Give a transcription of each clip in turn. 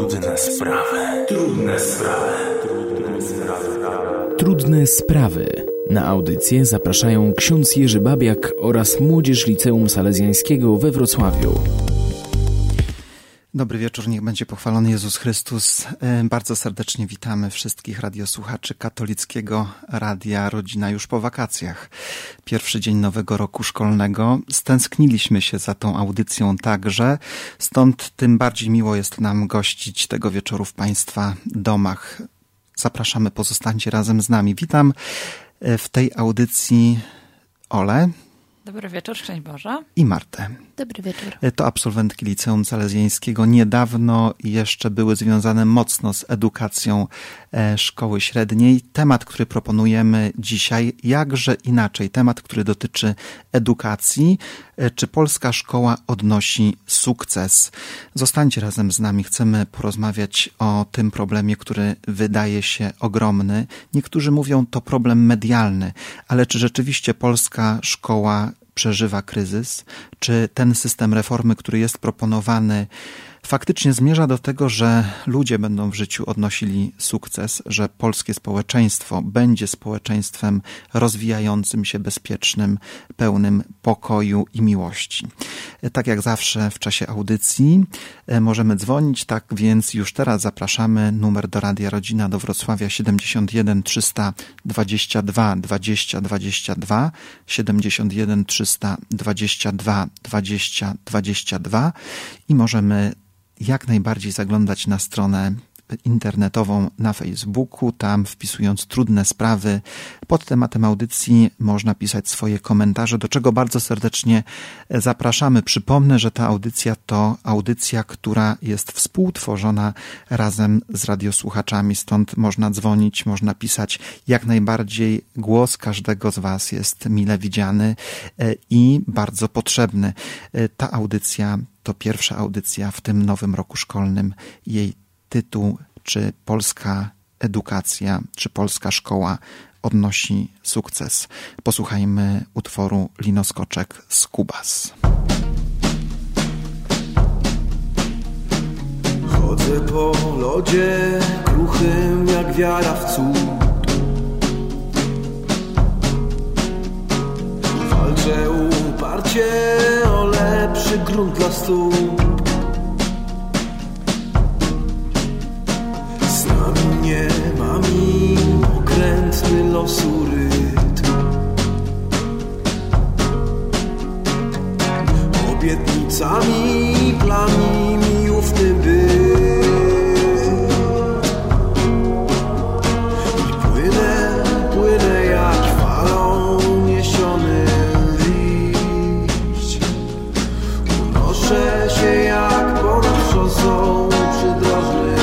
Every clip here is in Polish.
Trudne sprawy. Trudne sprawy. Trudne sprawy. Trudne sprawy. Na audycję zapraszają ksiądz Jerzy Babiak oraz młodzież Liceum Salezjańskiego we Wrocławiu. Dobry wieczór, niech będzie pochwalony Jezus Chrystus. Bardzo serdecznie witamy wszystkich radiosłuchaczy Katolickiego Radia Rodzina już po wakacjach. Pierwszy dzień nowego roku szkolnego. Stęskniliśmy się za tą audycją także, stąd tym bardziej miło jest nam gościć tego wieczoru w Państwa domach. Zapraszamy, pozostańcie razem z nami. Witam w tej audycji Olę. Dobry wieczór, szczęść Boże. I Martę. Dobry wieczór. To absolwentki Liceum Salezjańskiego. Niedawno jeszcze były związane mocno z edukacją szkoły średniej. Temat, który proponujemy dzisiaj, jakże inaczej. Temat, który dotyczy edukacji. Czy polska szkoła odnosi sukces? Zostańcie razem z nami. Chcemy porozmawiać o tym problemie, który wydaje się ogromny. Niektórzy mówią, to problem medialny. Ale czy rzeczywiście polska szkoła przeżywa kryzys? Czy ten system reformy, który jest proponowany, faktycznie zmierza do tego, że ludzie będą w życiu odnosili sukces, że polskie społeczeństwo będzie społeczeństwem rozwijającym się, bezpiecznym, pełnym pokoju i miłości? Tak jak zawsze w czasie audycji możemy dzwonić, tak więc już teraz zapraszamy. Numer do Radia Rodzina do Wrocławia 71 322 20 22, 71 322 20 22 i możemy jak najbardziej zaglądać na stronę internetową na Facebooku. Tam wpisując trudne sprawy pod tematem audycji można pisać swoje komentarze, do czego bardzo serdecznie zapraszamy. Przypomnę, że ta audycja to audycja, która jest współtworzona razem z radiosłuchaczami, stąd można dzwonić, można pisać. Jak najbardziej głos każdego z Was jest mile widziany i bardzo potrzebny. Ta audycja to pierwsza audycja w tym nowym roku szkolnym. Jej tytuł, czy polska edukacja, czy polska szkoła odnosi sukces. Posłuchajmy utworu Linoskoczek Skubas. Chodzę po lodzie kruchym jak wiara w cud. Walczę uparcie o lepszy grunt dla stóp. Nie ma mi okrętny losu rytm. Obietnicami, planami mi ufny byt. I płynę jak falą niesiony liść. Unoszę się jak ponad szosą przydrożny.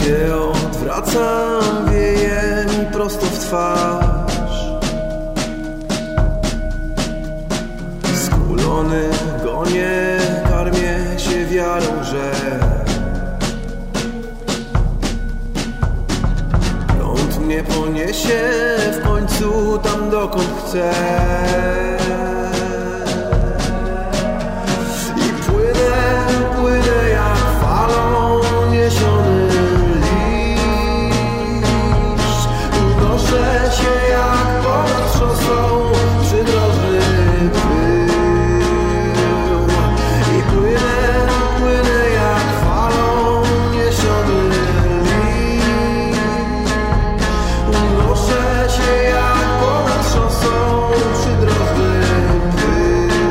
się odwracam, wieje mi prosto w twarz. Skulony gonię, karmię się wiarą, że prąd mnie poniesie w końcu tam, dokąd chcę. I płynę jak falą niesiony liść. Unoszę się jak ponad szosą przydrożny pył. I płynę jak falą niesiony liść. Unoszę się jak ponad szosą przydrożny pył.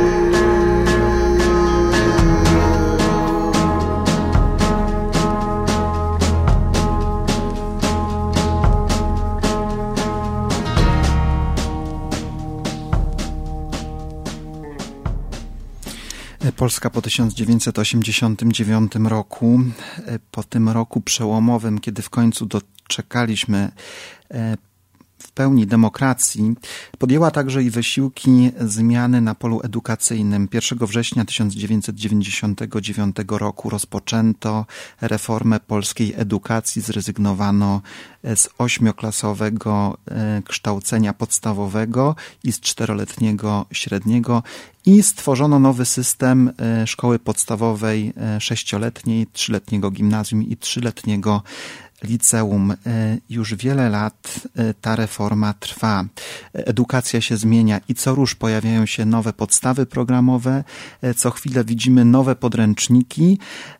Polska po 1989 roku, po tym roku przełomowym, kiedy w końcu doczekaliśmy w pełni demokracji, podjęła także i wysiłki zmiany na polu edukacyjnym. 1 września 1999 roku rozpoczęto reformę polskiej edukacji, zrezygnowano z 8-klasowego kształcenia podstawowego i z 4-letniego średniego i stworzono nowy system szkoły podstawowej 6-letniej, 3-letniego gimnazjum i 3-letniego liceum. Już wiele lat ta reforma trwa. Edukacja się zmienia i co rusz pojawiają się nowe podstawy programowe, co chwilę widzimy nowe podręczniki.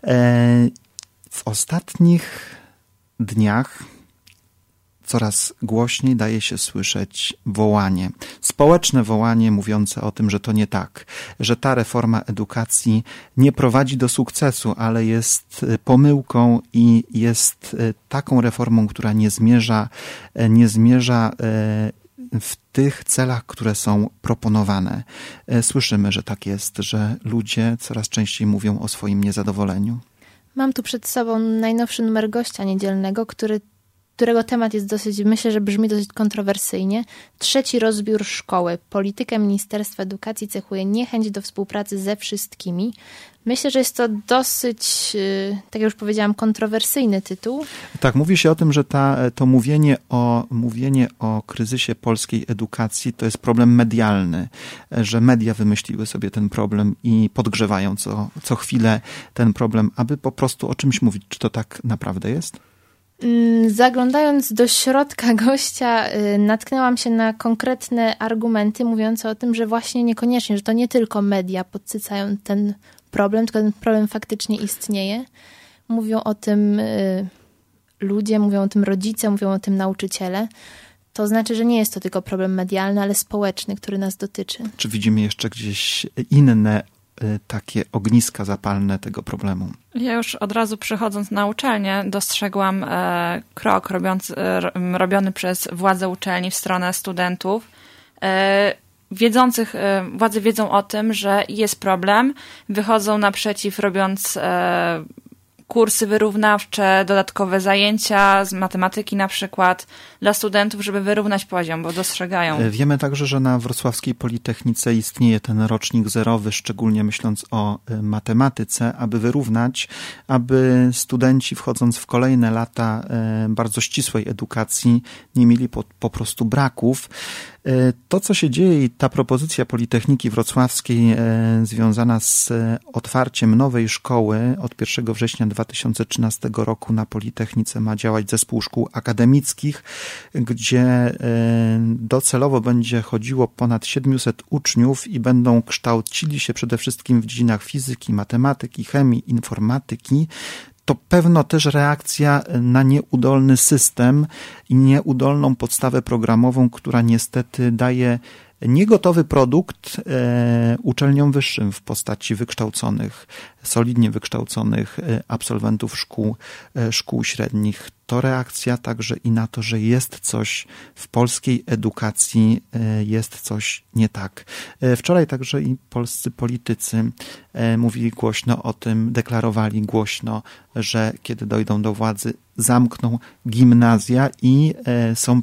W ostatnich dniach coraz głośniej daje się słyszeć wołanie. Społeczne wołanie mówiące o tym, że to nie tak, że ta reforma edukacji nie prowadzi do sukcesu, ale jest pomyłką i jest taką reformą, która nie zmierza w tych celach, które są proponowane. Słyszymy, że tak jest, że ludzie coraz częściej mówią o swoim niezadowoleniu. Mam tu przed sobą najnowszy numer Gościa Niedzielnego, którego temat jest myślę, że brzmi dosyć kontrowersyjnie. 3. rozbiór szkoły. Politykę Ministerstwa Edukacji cechuje niechęć do współpracy ze wszystkimi. Myślę, że jest to dosyć, tak jak już powiedziałam, kontrowersyjny tytuł. Tak, mówi się o tym, że to mówienie o kryzysie polskiej edukacji to jest problem medialny, że media wymyśliły sobie ten problem i podgrzewają co chwilę ten problem, aby po prostu o czymś mówić. Czy to tak naprawdę jest? Zaglądając do środka Gościa, natknęłam się na konkretne argumenty mówiące o tym, że właśnie niekoniecznie, że to nie tylko media podsycają ten problem, tylko ten problem faktycznie istnieje. Mówią o tym ludzie, mówią o tym rodzice, mówią o tym nauczyciele. To znaczy, że nie jest to tylko problem medialny, ale społeczny, który nas dotyczy. Czy widzimy jeszcze gdzieś inne takie ogniska zapalne tego problemu? Ja już od razu przychodząc na uczelnię dostrzegłam krok robiony przez władze uczelni w stronę studentów. Władze wiedzą o tym, że jest problem, wychodzą naprzeciw, robiąc kursy wyrównawcze, dodatkowe zajęcia z matematyki na przykład dla studentów, żeby wyrównać poziom, bo dostrzegają. Wiemy także, że na Wrocławskiej Politechnice istnieje ten rocznik zerowy, szczególnie myśląc o matematyce, aby wyrównać, aby studenci wchodząc w kolejne lata bardzo ścisłej edukacji nie mieli po prostu braków. To, co się dzieje i ta propozycja Politechniki Wrocławskiej związana z otwarciem nowej szkoły od 1 września 2013 roku na Politechnice ma działać zespół szkół akademickich, gdzie docelowo będzie chodziło ponad 700 uczniów i będą kształcili się przede wszystkim w dziedzinach fizyki, matematyki, chemii, informatyki. To pewno też reakcja na nieudolny system i nieudolną podstawę programową, która niestety daje niegotowy produkt uczelniom wyższym w postaci wykształconych solidnie wykształconych absolwentów szkół średnich. To reakcja także i na to, że jest coś w polskiej edukacji, jest coś nie tak. Wczoraj także i polscy politycy mówili głośno o tym, deklarowali głośno, że kiedy dojdą do władzy, zamkną gimnazja i są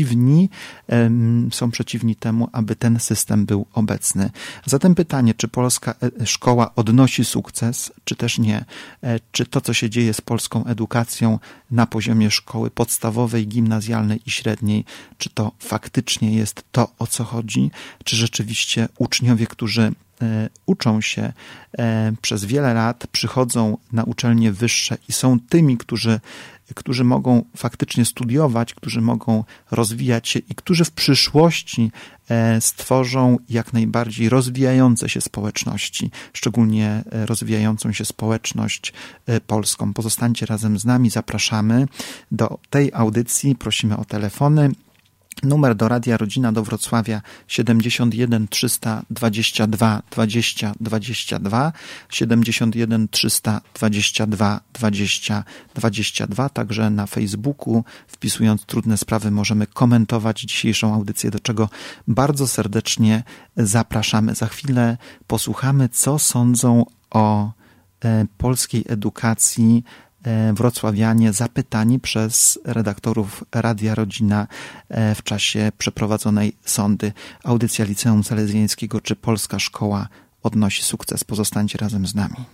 przeciwni temu, aby ten system był obecny. Zatem pytanie, czy polska szkoła odnosi sukces, czy też nie? Czy to, co się dzieje z polską edukacją na poziomie szkoły podstawowej, gimnazjalnej i średniej, czy to faktycznie jest to, o co chodzi? Czy rzeczywiście uczniowie, którzy uczą się przez wiele lat, przychodzą na uczelnie wyższe i są tymi, którzy mogą faktycznie studiować, którzy mogą rozwijać się i którzy w przyszłości stworzą jak najbardziej rozwijające się społeczności, szczególnie rozwijającą się społeczność polską. Pozostańcie razem z nami, zapraszamy do tej audycji, prosimy o telefony. Numer do Radia Rodzina do Wrocławia 71 322 20 22, 71 322 20 22. Także na Facebooku, wpisując Trudne Sprawy, możemy komentować dzisiejszą audycję, do czego bardzo serdecznie zapraszamy. Za chwilę posłuchamy, co sądzą o polskiej edukacji wrocławianie, zapytani przez redaktorów Radia Rodzina w czasie przeprowadzonej sondy. Audycja Liceum Salezjańskiego, czy polska szkoła odnosi sukces? Pozostańcie razem z nami.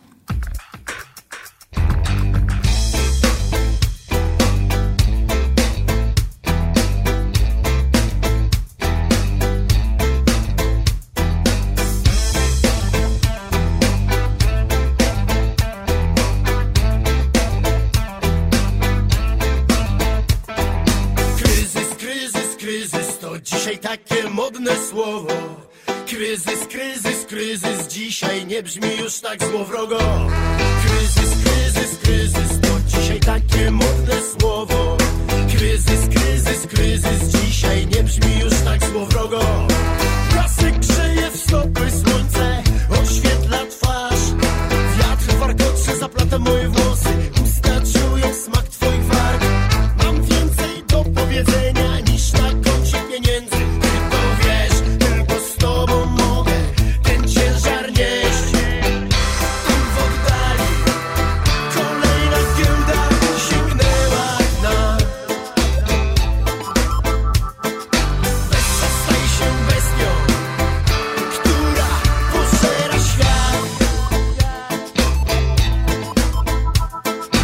Dzisiaj takie modne słowo. Kryzys, kryzys, kryzys dzisiaj nie brzmi już tak złowrogo. Kryzys, kryzys, kryzys to dzisiaj takie modne słowo. Kryzys, kryzys, kryzys dzisiaj nie brzmi już tak złowrogo. Piasek grzeje w stopy, słońce oświetla twarz. Wiatr warkocze, zaplata moje włosy, usta czują smak twoich warg. Mam więcej do powiedzenia niż na koncie pieniędzy. Ty to wiesz, tylko z tobą mogę ten ciężar nieść. Tam w oddali kolejna giełda sięgnęła dna. Bestia staje się bestią, która pożera świat.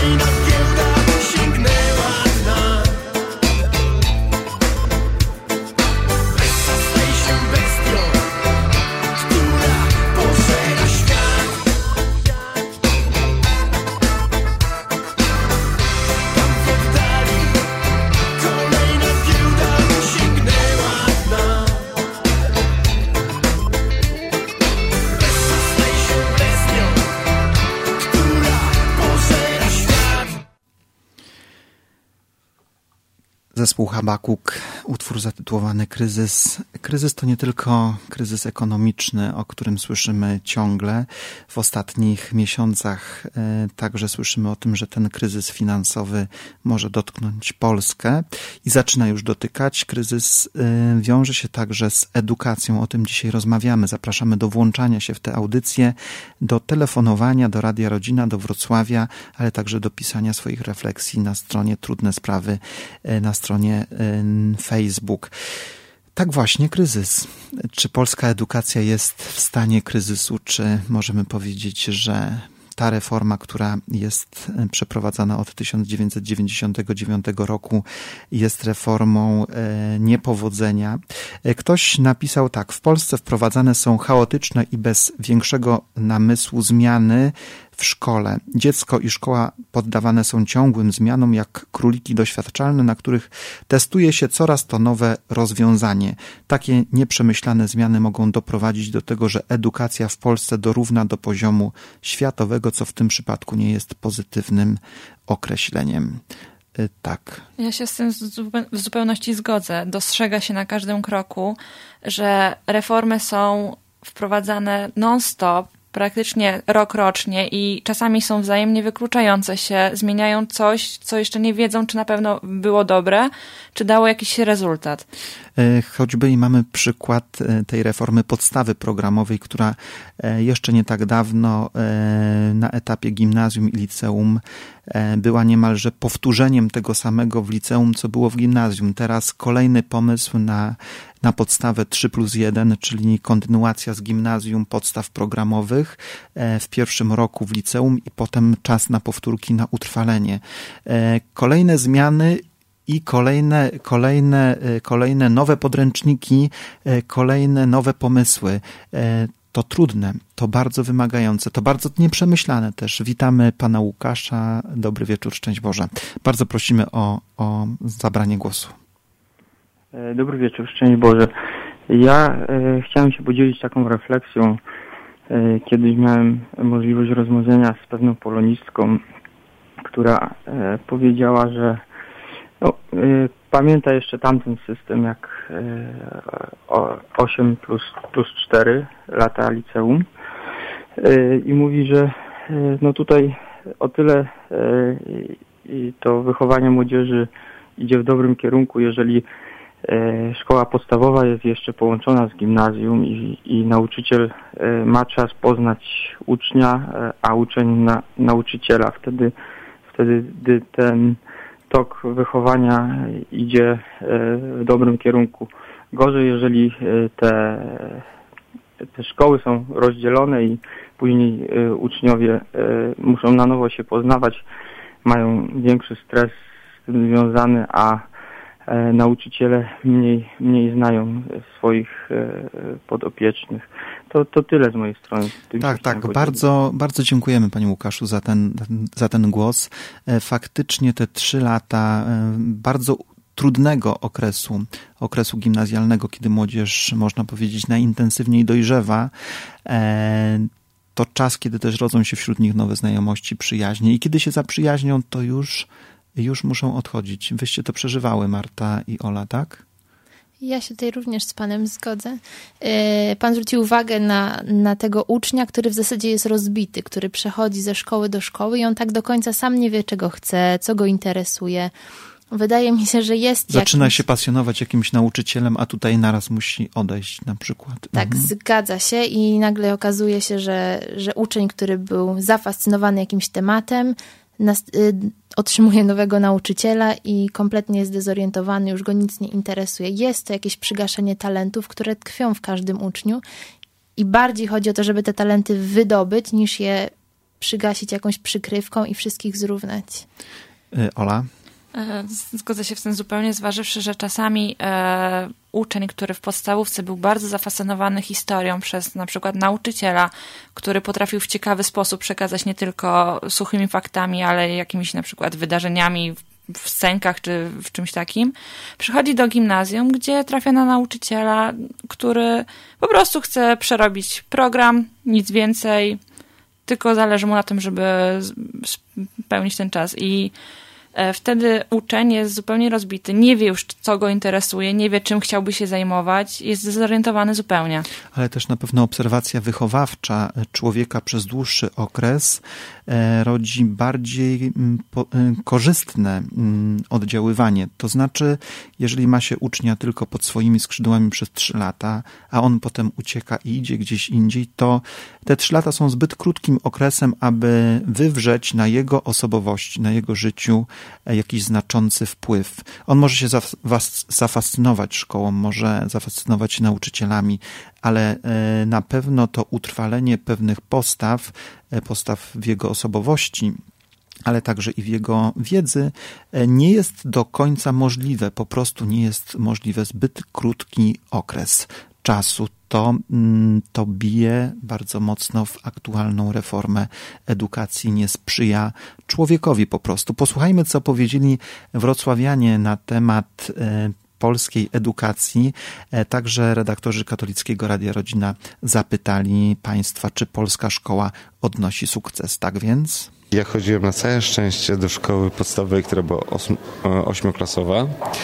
kolejna giełda sięgnęła dna. Besta staje się bestią, która pożera świat. Tam w oddali kolejna giełda sięgnęła dna. Besta staje się bestią, która pożera świat. Zespół Habakuk, utwór zatytułowany Kryzys. Kryzys to nie tylko kryzys ekonomiczny, o którym słyszymy ciągle. W ostatnich miesiącach także słyszymy o tym, że ten kryzys finansowy może dotknąć Polskę i zaczyna już dotykać. Kryzys wiąże się także z edukacją. O tym dzisiaj rozmawiamy. Zapraszamy do włączania się w te audycje, do telefonowania, do Radia Rodzina, do Wrocławia, ale także do pisania swoich refleksji na stronie Trudne Sprawy, na stronie Facebook. Tak właśnie, kryzys. Czy polska edukacja jest w stanie kryzysu, czy możemy powiedzieć, że ta reforma, która jest przeprowadzana od 1999 roku, jest reformą niepowodzenia. Ktoś napisał tak: w Polsce wprowadzane są chaotyczne i bez większego namysłu zmiany w szkole. Dziecko i szkoła poddawane są ciągłym zmianom, jak króliki doświadczalne, na których testuje się coraz to nowe rozwiązanie. Takie nieprzemyślane zmiany mogą doprowadzić do tego, że edukacja w Polsce dorówna do poziomu światowego, co w tym przypadku nie jest pozytywnym określeniem. Tak. Ja się z tym w zupełności zgodzę. Dostrzega się na każdym kroku, że reformy są wprowadzane non-stop, praktycznie rok rocznie i czasami są wzajemnie wykluczające się, zmieniają coś, co jeszcze nie wiedzą, czy na pewno było dobre, czy dało jakiś rezultat. Choćby i mamy przykład tej reformy podstawy programowej, która jeszcze nie tak dawno na etapie gimnazjum i liceum była niemalże powtórzeniem tego samego w liceum, co było w gimnazjum. Teraz kolejny pomysł na podstawę 3+1, czyli kontynuacja z gimnazjum podstaw programowych w pierwszym roku w liceum i potem czas na powtórki, na utrwalenie. Kolejne zmiany i kolejne nowe podręczniki, kolejne nowe pomysły. To trudne, to bardzo wymagające, to bardzo nieprzemyślane też. Witamy pana Łukasza. Dobry wieczór, szczęść Boże. Bardzo prosimy o zabranie głosu. Dobry wieczór, szczęść Boże. Ja chciałem się podzielić taką refleksją. Kiedyś miałem możliwość rozmawiania z pewną polonistką, która powiedziała, że pamięta jeszcze tamten system jak 8 plus 4 lata liceum i mówi, że tutaj o tyle to wychowanie młodzieży idzie w dobrym kierunku, jeżeli szkoła podstawowa jest jeszcze połączona z gimnazjum i nauczyciel ma czas poznać ucznia, a uczeń nauczyciela. Wtedy ten tok wychowania idzie w dobrym kierunku. Gorzej, jeżeli te szkoły są rozdzielone i później uczniowie muszą na nowo się poznawać, mają większy stres z tym związany, a nauczyciele mniej znają swoich podopiecznych. To tyle z mojej strony. Tak. Bardzo, bardzo dziękujemy panie Łukaszu za ten głos. Faktycznie te 3 lata bardzo trudnego okresu gimnazjalnego, kiedy młodzież, można powiedzieć, najintensywniej dojrzewa, to czas, kiedy też rodzą się wśród nich nowe znajomości, przyjaźnie i kiedy się zaprzyjaźnią, to już muszą odchodzić. Wyście to przeżywały, Marta i Ola, tak? Ja się tutaj również z panem zgodzę. Pan zwrócił uwagę na tego ucznia, który w zasadzie jest rozbity, który przechodzi ze szkoły do szkoły i on tak do końca sam nie wie, czego chce, co go interesuje. Wydaje mi się, że zaczyna się pasjonować jakimś nauczycielem, a tutaj naraz musi odejść na przykład. Tak, zgadza się i nagle okazuje się, że uczeń, który był zafascynowany jakimś tematem, otrzymuje nowego nauczyciela i kompletnie jest zdezorientowany, już go nic nie interesuje. Jest to jakieś przygaszenie talentów, które tkwią w każdym uczniu i bardziej chodzi o to, żeby te talenty wydobyć, niż je przygasić jakąś przykrywką i wszystkich zrównać. Ola? Zgodzę się w tym zupełnie, zważywszy, że czasami uczeń, który w podstawówce był bardzo zafascynowany historią przez na przykład nauczyciela, który potrafił w ciekawy sposób przekazać nie tylko suchymi faktami, ale jakimiś na przykład wydarzeniami w scenkach czy w czymś takim, przychodzi do gimnazjum, gdzie trafia na nauczyciela, który po prostu chce przerobić program, nic więcej, tylko zależy mu na tym, żeby spełnić ten czas. I wtedy uczeń jest zupełnie rozbity, nie wie już, co go interesuje, nie wie, czym chciałby się zajmować, jest zdezorientowany zupełnie. Ale też na pewno obserwacja wychowawcza człowieka przez dłuższy okres rodzi bardziej korzystne oddziaływanie. To znaczy, jeżeli ma się ucznia tylko pod swoimi skrzydłami przez 3 lata, a on potem ucieka i idzie gdzieś indziej, to te 3 lata są zbyt krótkim okresem, aby wywrzeć na jego osobowości, na jego życiu jakiś znaczący wpływ. On może się zafascynować szkołą, może zafascynować się nauczycielami, ale na pewno to utrwalenie pewnych postaw w jego osobowości, ale także i w jego wiedzy, nie jest do końca możliwe. Po prostu nie jest możliwe zbyt krótki okres czasu. To bije bardzo mocno w aktualną reformę edukacji, nie sprzyja człowiekowi po prostu. Posłuchajmy, co powiedzieli wrocławianie na temat polskiej edukacji. Także redaktorzy Katolickiego Radia Rodzina zapytali państwa, czy polska szkoła odnosi sukces. Tak więc? Ja chodziłem na całe szczęście do szkoły podstawowej, która była 8-klasowa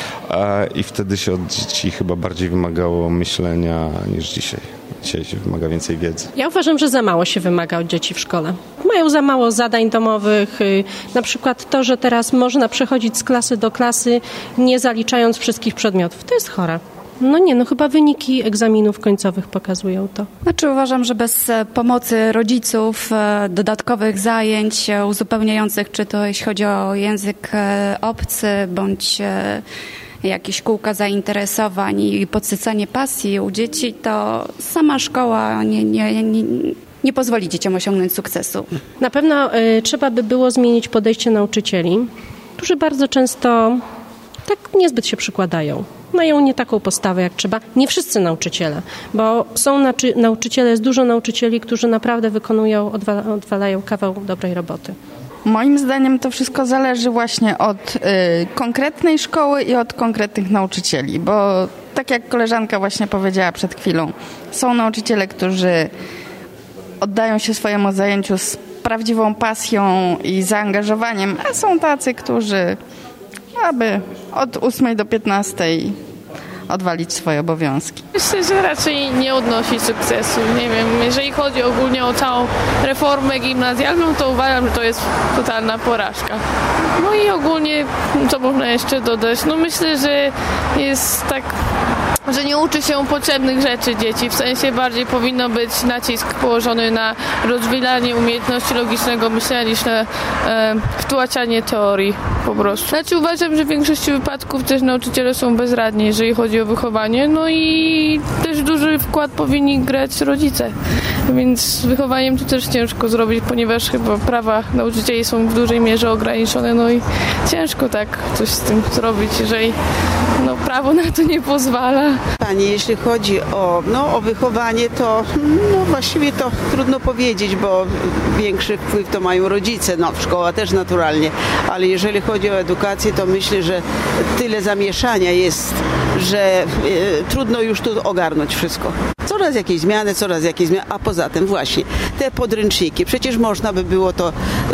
i wtedy się od dzieci chyba bardziej wymagało myślenia niż dzisiaj. Dzisiaj się wymaga więcej wiedzy. Ja uważam, że za mało się wymaga od dzieci w szkole. Mają za mało zadań domowych, na przykład to, że teraz można przechodzić z klasy do klasy, nie zaliczając wszystkich przedmiotów. To jest chore. Chyba wyniki egzaminów końcowych pokazują to. Uważam, że bez pomocy rodziców, dodatkowych zajęć uzupełniających, czy to jeśli chodzi o język obcy, bądź jakieś kółka zainteresowań i podsycanie pasji u dzieci, to sama szkoła nie pozwoli dzieciom osiągnąć sukcesu. Na pewno trzeba by było zmienić podejście nauczycieli, którzy bardzo często tak niezbyt się przykładają. Mają nie taką postawę jak trzeba. Nie wszyscy nauczyciele, bo są nauczyciele, jest dużo nauczycieli, którzy naprawdę odwalają kawał dobrej roboty. Moim zdaniem to wszystko zależy właśnie od konkretnej szkoły i od konkretnych nauczycieli, bo tak jak koleżanka właśnie powiedziała przed chwilą, są nauczyciele, którzy oddają się swojemu zajęciu z prawdziwą pasją i zaangażowaniem, a są tacy, którzy aby od 8 do 15 odwalić swoje obowiązki. Myślę, że raczej nie odnosi sukcesu. Nie wiem, jeżeli chodzi ogólnie o całą reformę gimnazjalną, to uważam, że to jest totalna porażka. I ogólnie, co można jeszcze dodać? Myślę, że jest tak, że nie uczy się potrzebnych rzeczy dzieci. W sensie bardziej powinno być nacisk położony na rozwijanie umiejętności logicznego myślenia niż na wtłaczanie teorii po prostu. Uważam, że w większości wypadków też nauczyciele są bezradni, jeżeli chodzi o wychowanie. I też duży wkład powinni grać rodzice. Więc z wychowaniem to też ciężko zrobić, ponieważ chyba prawa nauczycieli są w dużej mierze ograniczone. I ciężko tak coś z tym zrobić, jeżeli prawo na to nie pozwala. Pani, jeśli chodzi o wychowanie, to właściwie to trudno powiedzieć, bo większy wpływ to mają rodzice, szkoła też naturalnie, ale jeżeli chodzi o edukację, to myślę, że tyle zamieszania jest, że trudno już tu ogarnąć wszystko. Coraz jakieś zmiany, a poza tym właśnie te podręczniki. Przecież można by było to,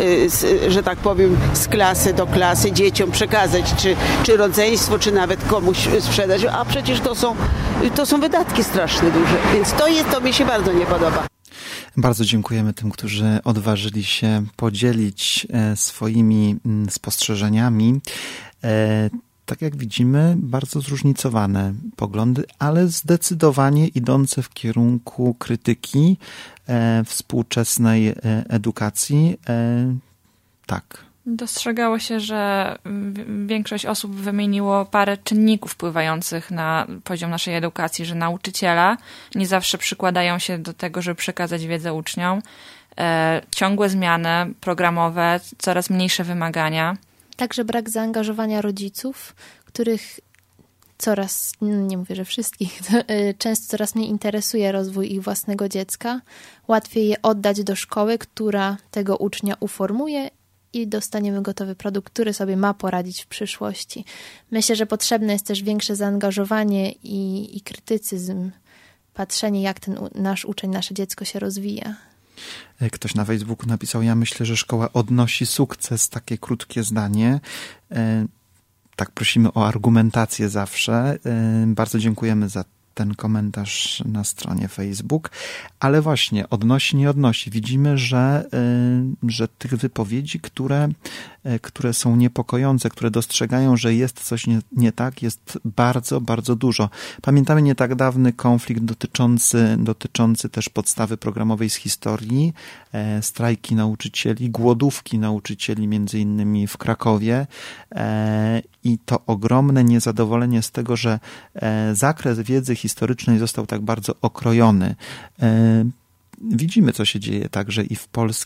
że tak powiem, z klasy do klasy dzieciom przekazać, czy rodzeństwo, czy nawet komuś sprzedać, a przecież to są wydatki strasznie duże, więc to mi się bardzo nie podoba. Bardzo dziękujemy tym, którzy odważyli się podzielić swoimi spostrzeżeniami. Tak jak widzimy, bardzo zróżnicowane poglądy, ale zdecydowanie idące w kierunku krytyki współczesnej edukacji. Tak. Dostrzegało się, że większość osób wymieniło parę czynników wpływających na poziom naszej edukacji, że nauczyciele nie zawsze przykładają się do tego, żeby przekazać wiedzę uczniom, ciągłe zmiany programowe, coraz mniejsze wymagania. Także brak zaangażowania rodziców, których coraz, nie mówię, że wszystkich, często coraz mniej interesuje rozwój ich własnego dziecka. Łatwiej je oddać do szkoły, która tego ucznia uformuje i dostaniemy gotowy produkt, który sobie ma poradzić w przyszłości. Myślę, że potrzebne jest też większe zaangażowanie i krytycyzm, patrzenie, jak ten nasz uczeń, nasze dziecko się rozwija. Ktoś na Facebooku napisał, ja myślę, że szkoła odnosi sukces, takie krótkie zdanie. Tak, prosimy o argumentację zawsze. Bardzo dziękujemy za ten komentarz na stronie Facebook, ale właśnie odnosi, nie odnosi. Widzimy, że tych wypowiedzi, które są niepokojące, które dostrzegają, że jest coś nie tak, jest bardzo, bardzo dużo. Pamiętamy nie tak dawny konflikt dotyczący też podstawy programowej z historii, strajki nauczycieli, głodówki nauczycieli między innymi w Krakowie i to ogromne niezadowolenie z tego, że zakres wiedzy historycznej został tak bardzo okrojony. Widzimy, co się dzieje także i w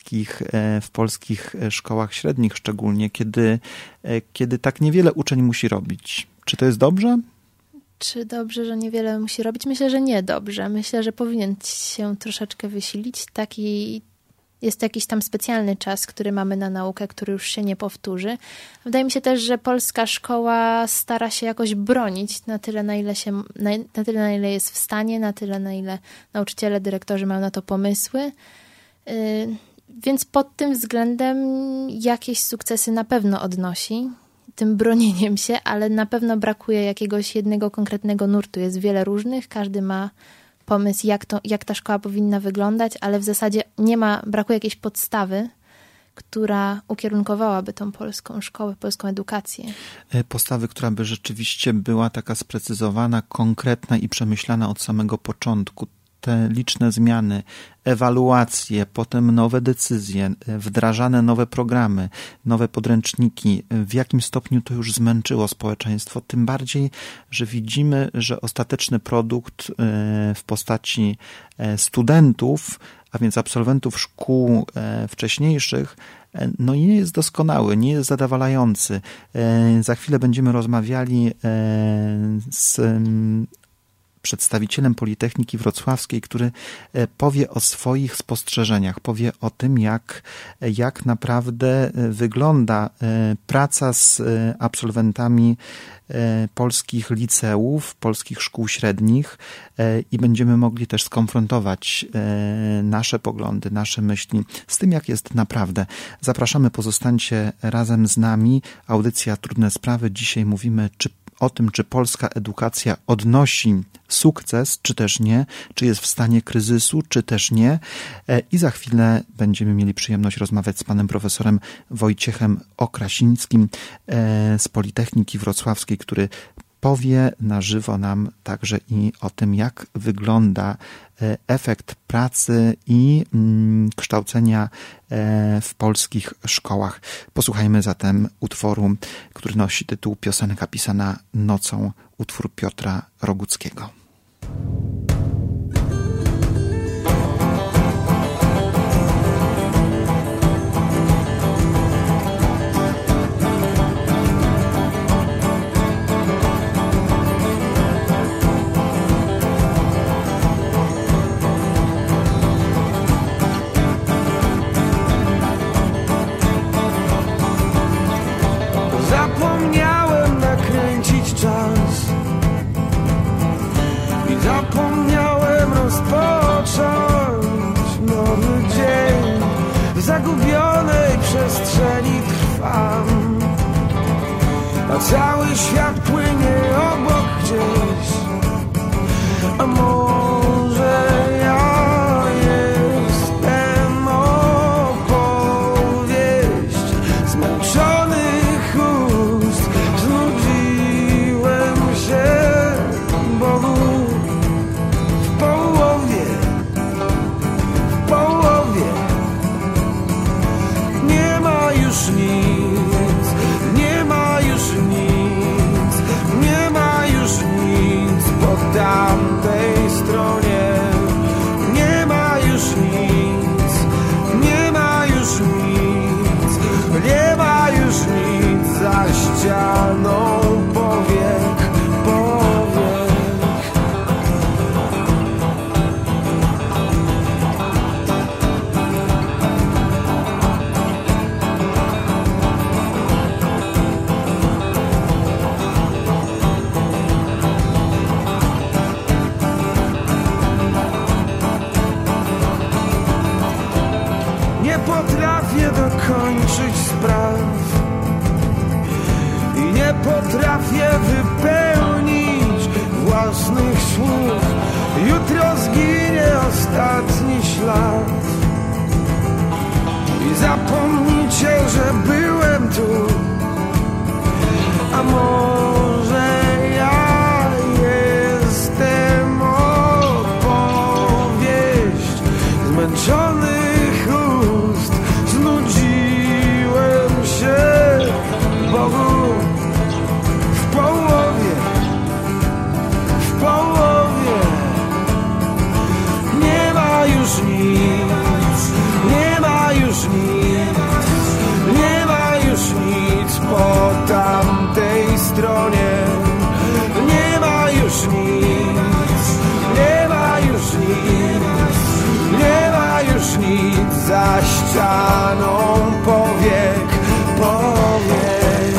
polskich szkołach średnich szczególnie, kiedy tak niewiele uczeń musi robić. Czy to jest dobrze? Czy dobrze, że niewiele musi robić? Myślę, że nie dobrze. Myślę, że powinien się troszeczkę wysilić. Jest jakiś tam specjalny czas, który mamy na naukę, który już się nie powtórzy. Wydaje mi się też, że polska szkoła stara się jakoś bronić na tyle, na ile jest w stanie, na tyle, na ile nauczyciele, dyrektorzy mają na to pomysły. Więc pod tym względem jakieś sukcesy na pewno odnosi tym bronieniem się, ale na pewno brakuje jakiegoś jednego konkretnego nurtu. Jest wiele różnych, każdy ma pomysł, jak ta szkoła powinna wyglądać, ale w zasadzie brakuje jakiejś podstawy, która ukierunkowałaby tą polską szkołę, polską edukację. Postawy, która by rzeczywiście była taka sprecyzowana, konkretna i przemyślana od samego początku. Te liczne zmiany, ewaluacje, potem nowe decyzje, wdrażane nowe programy, nowe podręczniki. W jakim stopniu to już zmęczyło społeczeństwo? Tym bardziej, że widzimy, że ostateczny produkt w postaci studentów, a więc absolwentów szkół wcześniejszych, no nie jest doskonały, nie jest zadowalający. Za chwilę będziemy rozmawiali z przedstawicielem Politechniki Wrocławskiej, który powie o swoich spostrzeżeniach, powie o tym, jak naprawdę wygląda praca z absolwentami polskich liceów, polskich szkół średnich i będziemy mogli też skonfrontować nasze poglądy, nasze myśli z tym, jak jest naprawdę. Zapraszamy, pozostańcie razem z nami. Audycja Trudne Sprawy. Dzisiaj mówimy o tym, czy polska edukacja odnosi sukces, czy też nie, czy jest w stanie kryzysu, czy też nie. I za chwilę będziemy mieli przyjemność rozmawiać z panem profesorem Wojciechem Okrasińskim z Politechniki Wrocławskiej, który powie na żywo nam także i o tym, jak wygląda efekt pracy i kształcenia w polskich szkołach. Posłuchajmy zatem utworu, który nosi tytuł Piosenka pisana nocą, utwór Piotra Roguckiego. Zapomniałem nakręcić czas i zapomniałem rozpocząć nowy dzień. W zagubionej przestrzeni trwam, a cały świat płynie obok gdzieś. A może ja jestem opowieść zmęczonych ust. Znudziłem się Bogu w połowie. Nie ma już nic, nie ma już nic. miłosnych słów. Jutro zginie ostatni ślad i zapomnijcie, że byłem tu. A może ja jestem opowieść zmęczonych ust. Znudziłem się Bogu w połowie. Nie ma już nic, nie ma już nic, nie ma już nic po tamtej stronie. Nie ma już nic, nie ma już nic, nie ma już nic za ścianą powiek, powiek.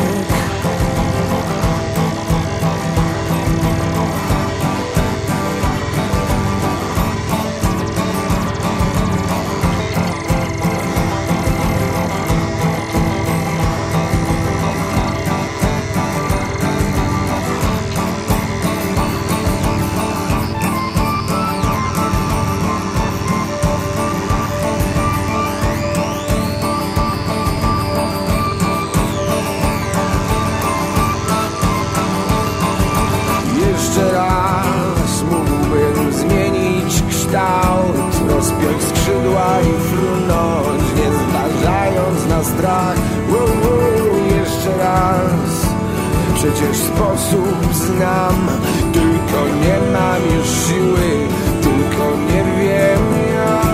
Jeszcze raz mógłbym zmienić kształt, rozpiąć skrzydła i frunąć, nie zważając na strach. Jeszcze raz, przecież sposób znam, tylko nie mam już siły, tylko nie wiem jak.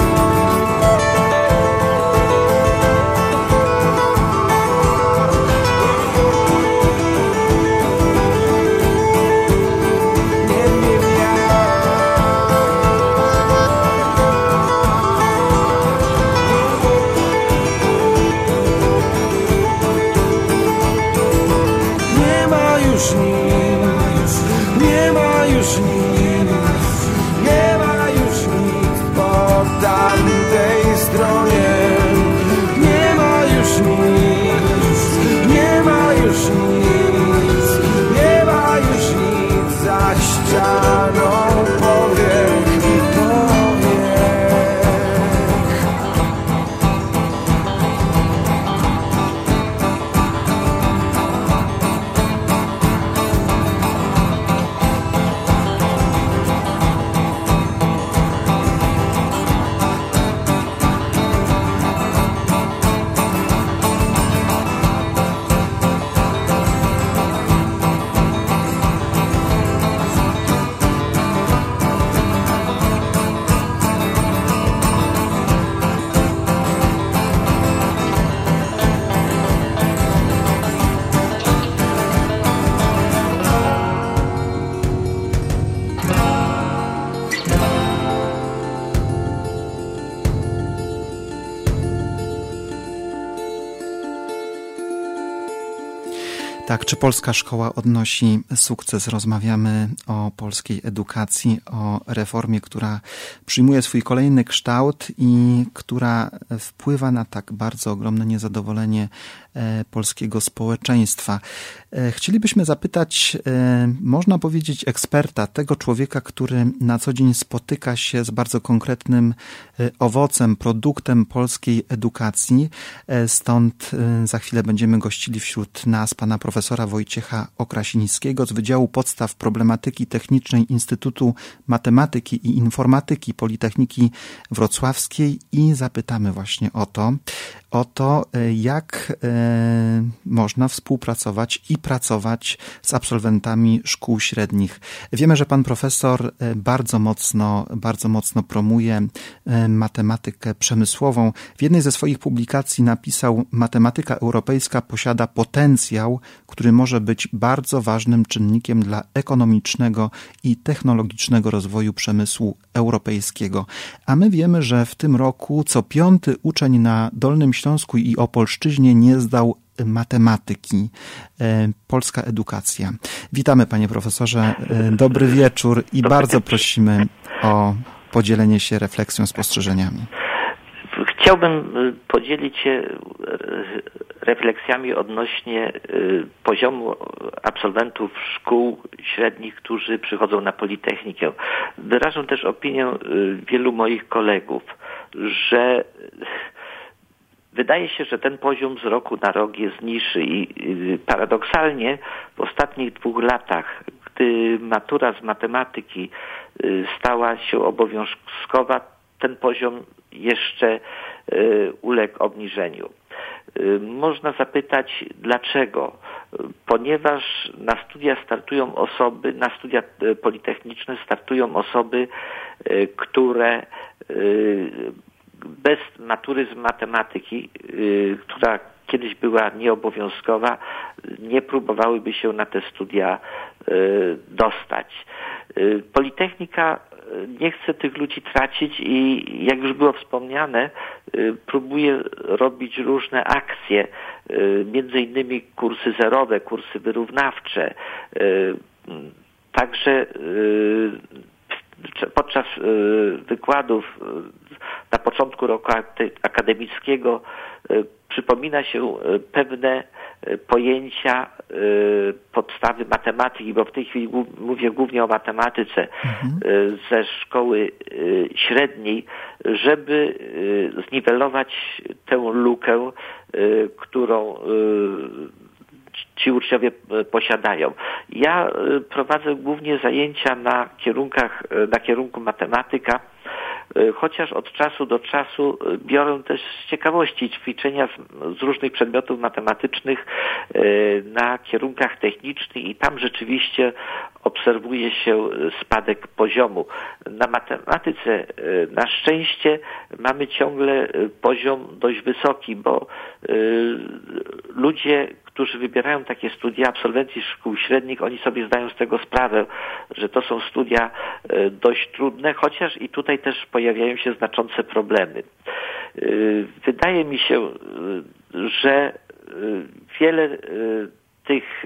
Tak, czy polska szkoła odnosi sukces? Rozmawiamy o polskiej edukacji, o reformie, która przyjmuje swój kolejny kształt i która wpływa na tak bardzo ogromne niezadowolenie polskiego społeczeństwa. Chcielibyśmy zapytać, można powiedzieć, eksperta, tego człowieka, który na co dzień spotyka się z bardzo konkretnym owocem, produktem polskiej edukacji. Stąd za chwilę będziemy gościli wśród nas pana profesora Wojciecha Okrasińskiego z Wydziału Podstaw Problematyki Technicznej Instytutu Matematyki i Informatyki Politechniki Wrocławskiej i zapytamy właśnie o to, jak można współpracować i pracować z absolwentami szkół średnich. Wiemy, że pan profesor bardzo mocno promuje matematykę przemysłową. W jednej ze swoich publikacji napisał: matematyka europejska posiada potencjał, który może być bardzo ważnym czynnikiem dla ekonomicznego i technologicznego rozwoju przemysłu europejskiego. A my wiemy, że w tym roku co 5. uczeń na Dolnym Śląsku i Opolszczyźnie nie zdał matematyki. Polska edukacja. Witamy, panie profesorze. Dobry wieczór i bardzo prosimy o podzielenie się refleksją, spostrzeżeniami. Chciałbym podzielić się refleksjami odnośnie poziomu absolwentów szkół średnich, którzy przychodzą na Politechnikę. Wyrażam też opinię wielu moich kolegów, że wydaje się, że ten poziom z roku na rok jest niższy i paradoksalnie w ostatnich 2 latach, gdy matura z matematyki stała się obowiązkowa, ten poziom jeszcze uległ obniżeniu. Można zapytać dlaczego? Ponieważ na studia politechniczne startują osoby, które bez matury z matematyki, która kiedyś była nieobowiązkowa, nie próbowałyby się na te studia dostać. Politechnika nie chce tych ludzi tracić i jak już było wspomniane, próbuje robić różne akcje, między innymi kursy zerowe, kursy wyrównawcze. Także podczas wykładów na początku roku akademickiego przypomina się pewne pojęcia, podstawy matematyki, bo w tej chwili mówię głównie o matematyce ze szkoły średniej, żeby zniwelować tę lukę, którą ci uczniowie posiadają. Ja prowadzę głównie zajęcia na kierunku matematyka, chociaż od czasu do czasu biorę też z ciekawości ćwiczenia z różnych przedmiotów matematycznych na kierunkach technicznych i tam rzeczywiście obserwuje się spadek poziomu. Na matematyce na szczęście mamy ciągle poziom dość wysoki, bo ludzie, którzy wybierają takie studia, absolwenci szkół średnich, oni sobie zdają z tego sprawę, że to są studia dość trudne, chociaż i tutaj też pojawiają się znaczące problemy. Wydaje mi się, że wiele tych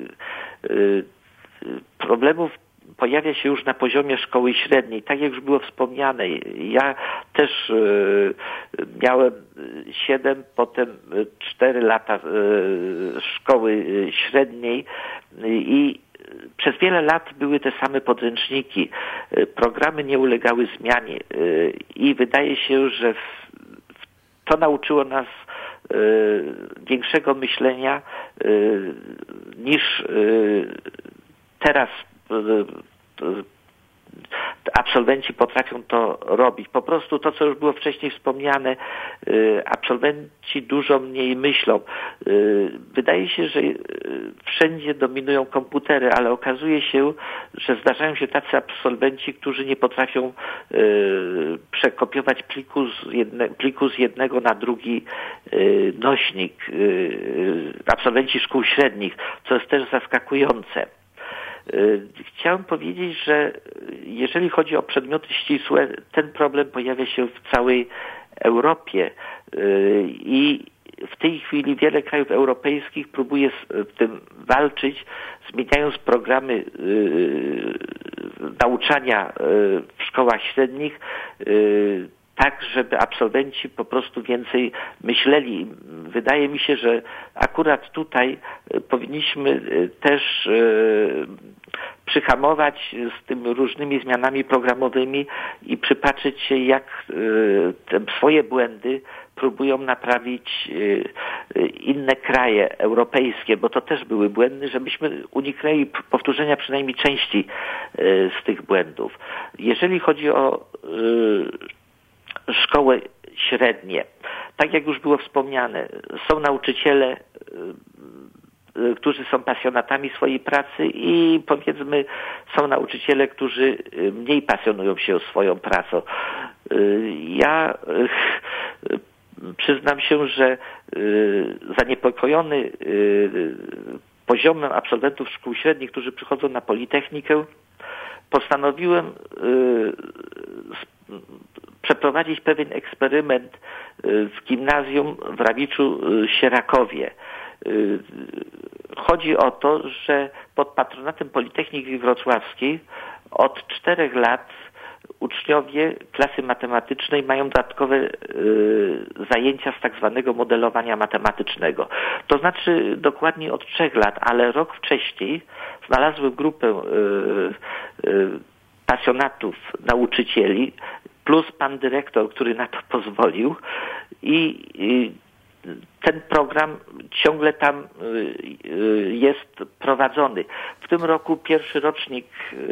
problemów pojawia się już na poziomie szkoły średniej. Tak jak już było wspomniane, ja też miałem 7, potem 4 lata szkoły średniej i przez wiele lat były te same podręczniki. Programy nie ulegały zmianie i wydaje się, że to nauczyło nas większego myślenia niż teraz absolwenci potrafią to robić. Po prostu to, co już było wcześniej wspomniane, absolwenci dużo mniej myślą. Wydaje się, że wszędzie dominują komputery, ale okazuje się, że zdarzają się tacy absolwenci, którzy nie potrafią przekopiować pliku z jednego na drugi nośnik. Absolwenci szkół średnich, co jest też zaskakujące. Chciałem powiedzieć, że jeżeli chodzi o przedmioty ścisłe, ten problem pojawia się w całej Europie i w tej chwili wiele krajów europejskich próbuje z tym walczyć, zmieniając programy nauczania w szkołach średnich, tak, żeby absolwenci po prostu więcej myśleli. Wydaje mi się, że akurat tutaj powinniśmy też przyhamować z tymi różnymi zmianami programowymi i przypatrzyć się, jak te swoje błędy próbują naprawić inne kraje europejskie, bo to też były błędy, żebyśmy uniknęli powtórzenia przynajmniej części z tych błędów. Jeżeli chodzi o szkoły średnie, tak jak już było wspomniane, są nauczyciele, którzy są pasjonatami swojej pracy i powiedzmy są nauczyciele, którzy mniej pasjonują się swoją pracą. Ja przyznam się, że zaniepokojony poziomem absolwentów szkół średnich, którzy przychodzą na Politechnikę, postanowiłem przeprowadzić pewien eksperyment w gimnazjum w Rawiczu-Sierakowie. Chodzi o to, że pod patronatem Politechniki Wrocławskiej od 4 lat uczniowie klasy matematycznej mają dodatkowe zajęcia z tak zwanego modelowania matematycznego. To znaczy dokładnie od 3 lat, ale rok wcześniej znalazłem grupę pasjonatów, nauczycieli, plus pan dyrektor, który na to pozwolił i ten program ciągle tam jest prowadzony. W tym roku pierwszy rocznik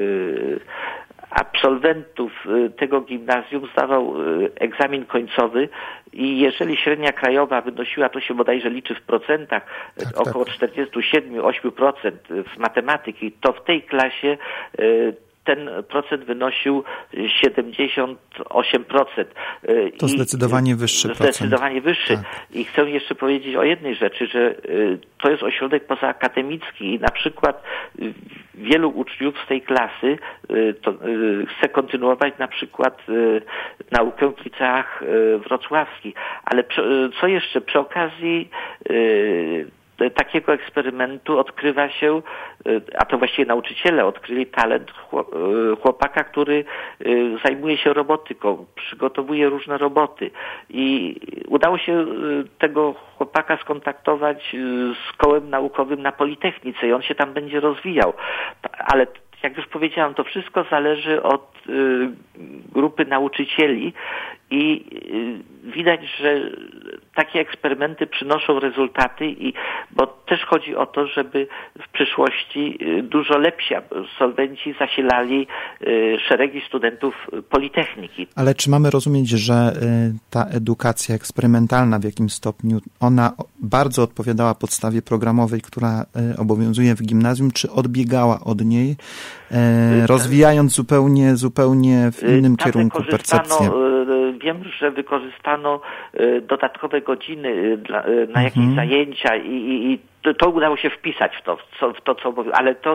absolwentów tego gimnazjum zdawał egzamin końcowy i jeżeli średnia krajowa wynosiła, to się bodajże liczy w procentach, około 47-8% z matematyki, to w tej klasie ten procent wynosił 78%. To zdecydowanie wyższy procent. Zdecydowanie wyższy. Tak. I chcę jeszcze powiedzieć o jednej rzeczy, że to jest ośrodek pozaakademicki i na przykład wielu uczniów z tej klasy chce kontynuować na przykład naukę w liceach wrocławskich. Ale co jeszcze? Przy okazji takiego eksperymentu odkrywa się, a to właściwie nauczyciele odkryli talent chłopaka, który zajmuje się robotyką, przygotowuje różne roboty i udało się tego chłopaka skontaktować z kołem naukowym na Politechnice i on się tam będzie rozwijał, ale jak już powiedziałam, to wszystko zależy od grupy nauczycieli i widać, że takie eksperymenty przynoszą rezultaty, bo też chodzi o to, żeby w przyszłości dużo lepsi absolwenci zasilali szeregi studentów Politechniki. Ale czy mamy rozumieć, że ta edukacja eksperymentalna w jakim stopniu ona bardzo odpowiadała podstawie programowej, która obowiązuje w gimnazjum, czy odbiegała od niej, rozwijając zupełnie w innym kierunku percepcję? Wiem, że wykorzystano dodatkowe godziny na jakieś zajęcia i to udało się wpisać w to, co obowiązuje, ale to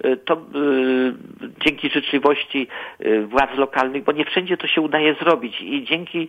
dzięki życzliwości władz lokalnych, bo nie wszędzie to się udaje zrobić i dzięki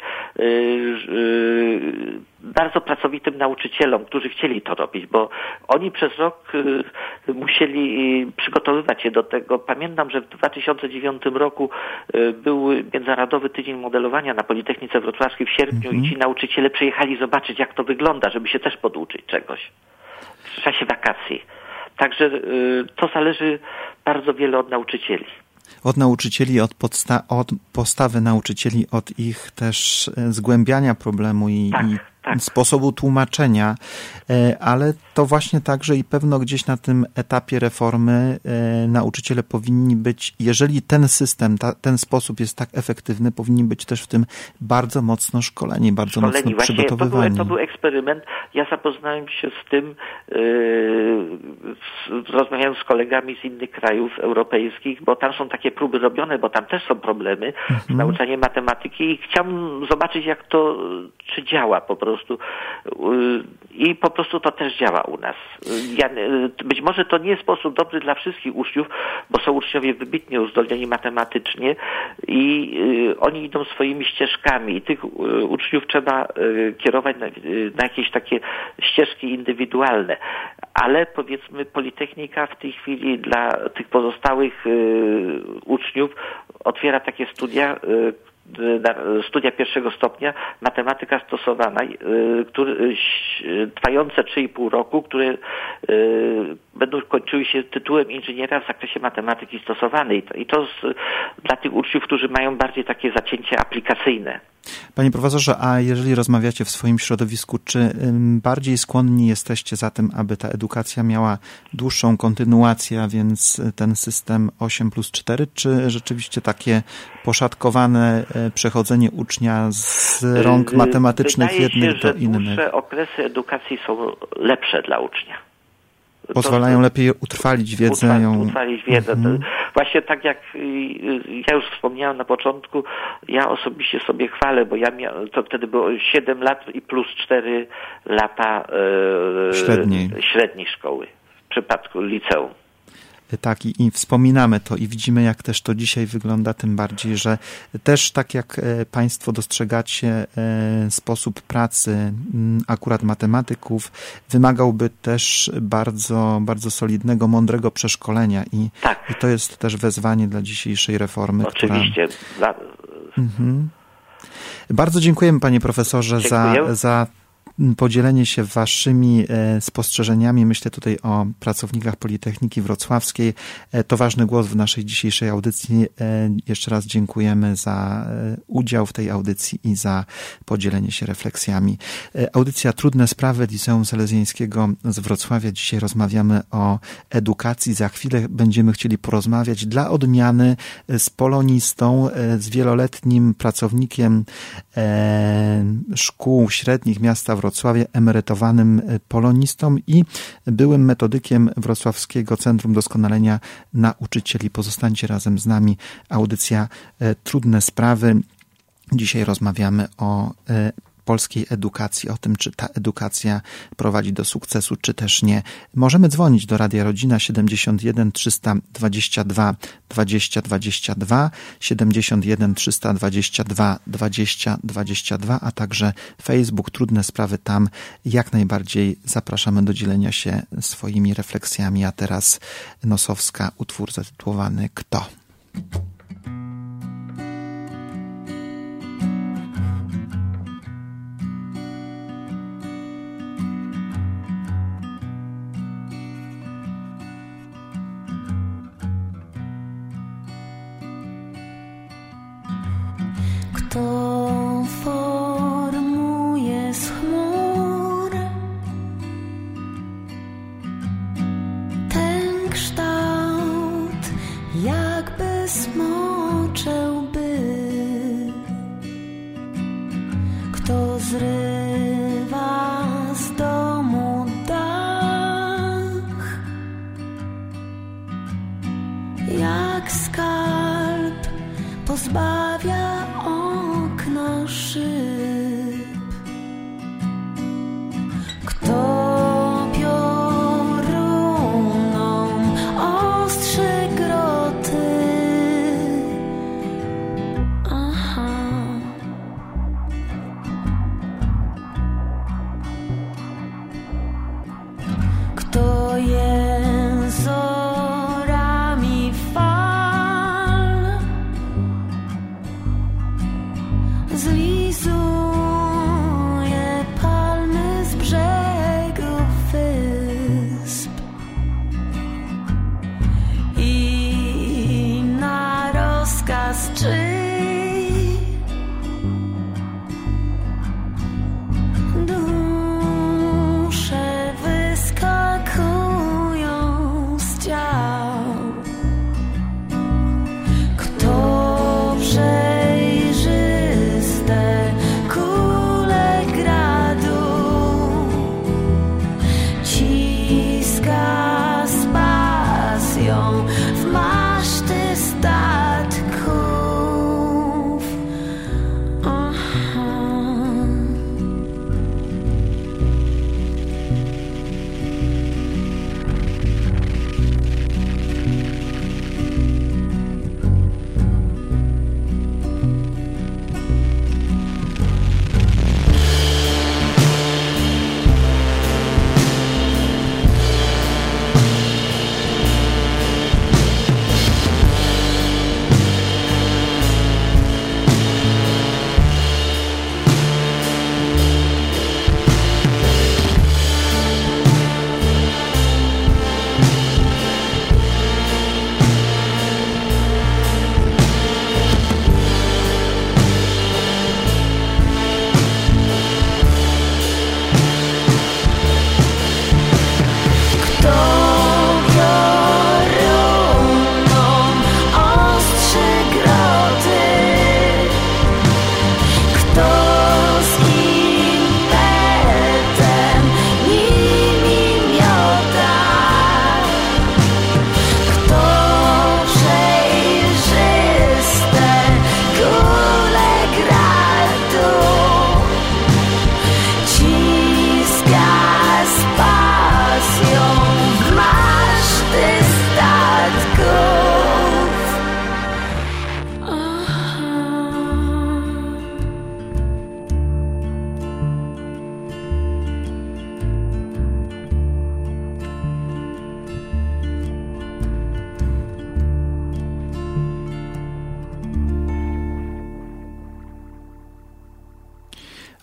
bardzo pracowitym nauczycielom, którzy chcieli to robić, bo oni przez rok musieli przygotowywać się do tego. Pamiętam, że w 2009 roku był Międzynarodowy Tydzień Modelowania na Politechnice Wrocławskiej w sierpniu i ci nauczyciele przyjechali zobaczyć, jak to wygląda, żeby się też poduczyć czegoś w czasie wakacji. Także to zależy bardzo wiele od nauczycieli. Od nauczycieli, od postawy nauczycieli, od ich też zgłębiania problemu i sposobu tłumaczenia, ale to właśnie także i pewno gdzieś na tym etapie reformy nauczyciele powinni być, jeżeli ten system, ten sposób jest tak efektywny, powinni być też w tym bardzo mocno szkoleni, bardzo mocno przygotowywani. To był eksperyment. Ja zapoznałem się z tym, rozmawiając z kolegami z innych krajów europejskich, bo tam są takie próby robione, bo tam też są problemy z nauczaniem matematyki i chciałem zobaczyć, jak to, czy działa po prostu. I po prostu to też działa u nas. Być może to nie jest sposób dobry dla wszystkich uczniów, bo są uczniowie wybitnie uzdolnieni matematycznie i oni idą swoimi ścieżkami i tych uczniów trzeba kierować na jakieś takie ścieżki indywidualne. Ale powiedzmy Politechnika w tej chwili dla tych pozostałych uczniów otwiera takie studia pierwszego stopnia, matematyka stosowana, trwające 3,5 roku, które będą kończyły się tytułem inżyniera w zakresie matematyki stosowanej. I to dla tych uczniów, którzy mają bardziej takie zacięcie aplikacyjne. Panie profesorze, a jeżeli rozmawiacie w swoim środowisku, czy bardziej skłonni jesteście za tym, aby ta edukacja miała dłuższą kontynuację, a więc ten system 8+4, czy rzeczywiście takie poszatkowane przechodzenie ucznia z rąk matematycznych jednych do innych? Dłuższe okresy edukacji są lepsze dla ucznia. Pozwalają lepiej utrwalić wiedzę. Utrwalić wiedzę. Właśnie tak jak ja już wspomniałem na początku, ja osobiście sobie chwalę, bo to wtedy było 7 lat i plus 4 lata średniej szkoły w przypadku liceum. Tak, i wspominamy to i widzimy, jak też to dzisiaj wygląda, tym bardziej, że też tak jak Państwo dostrzegacie, sposób pracy akurat matematyków wymagałby też bardzo, bardzo solidnego, mądrego przeszkolenia i to jest też wezwanie dla dzisiejszej reformy. Oczywiście. Bardzo dziękujemy, panie profesorze, za podzielenie się waszymi spostrzeżeniami. Myślę tutaj o pracownikach Politechniki Wrocławskiej. To ważny głos w naszej dzisiejszej audycji. Jeszcze raz dziękujemy za udział w tej audycji i za podzielenie się refleksjami. Audycja Trudne Sprawy Liceum Salezjańskiego z Wrocławia. Dzisiaj rozmawiamy o edukacji. Za chwilę będziemy chcieli porozmawiać dla odmiany z polonistą, z wieloletnim pracownikiem szkół średnich miasta Wrocławia, emerytowanym polonistą i byłym metodykiem Wrocławskiego Centrum Doskonalenia Nauczycieli. Pozostańcie razem z nami. Audycja Trudne Sprawy. Dzisiaj rozmawiamy o polskiej edukacji, o tym, czy ta edukacja prowadzi do sukcesu, czy też nie. Możemy dzwonić do Radia Rodzina 71 322 20 22, 71 322 20 22, a także Facebook Trudne Sprawy. Tam jak najbardziej zapraszamy do dzielenia się swoimi refleksjami. A teraz Nosowska, utwór zatytułowany Kto? Kto formuje z chmur ten kształt, jakby smoczęłby? Kto zrywa z domu dach, jak skarb pozbawia okna?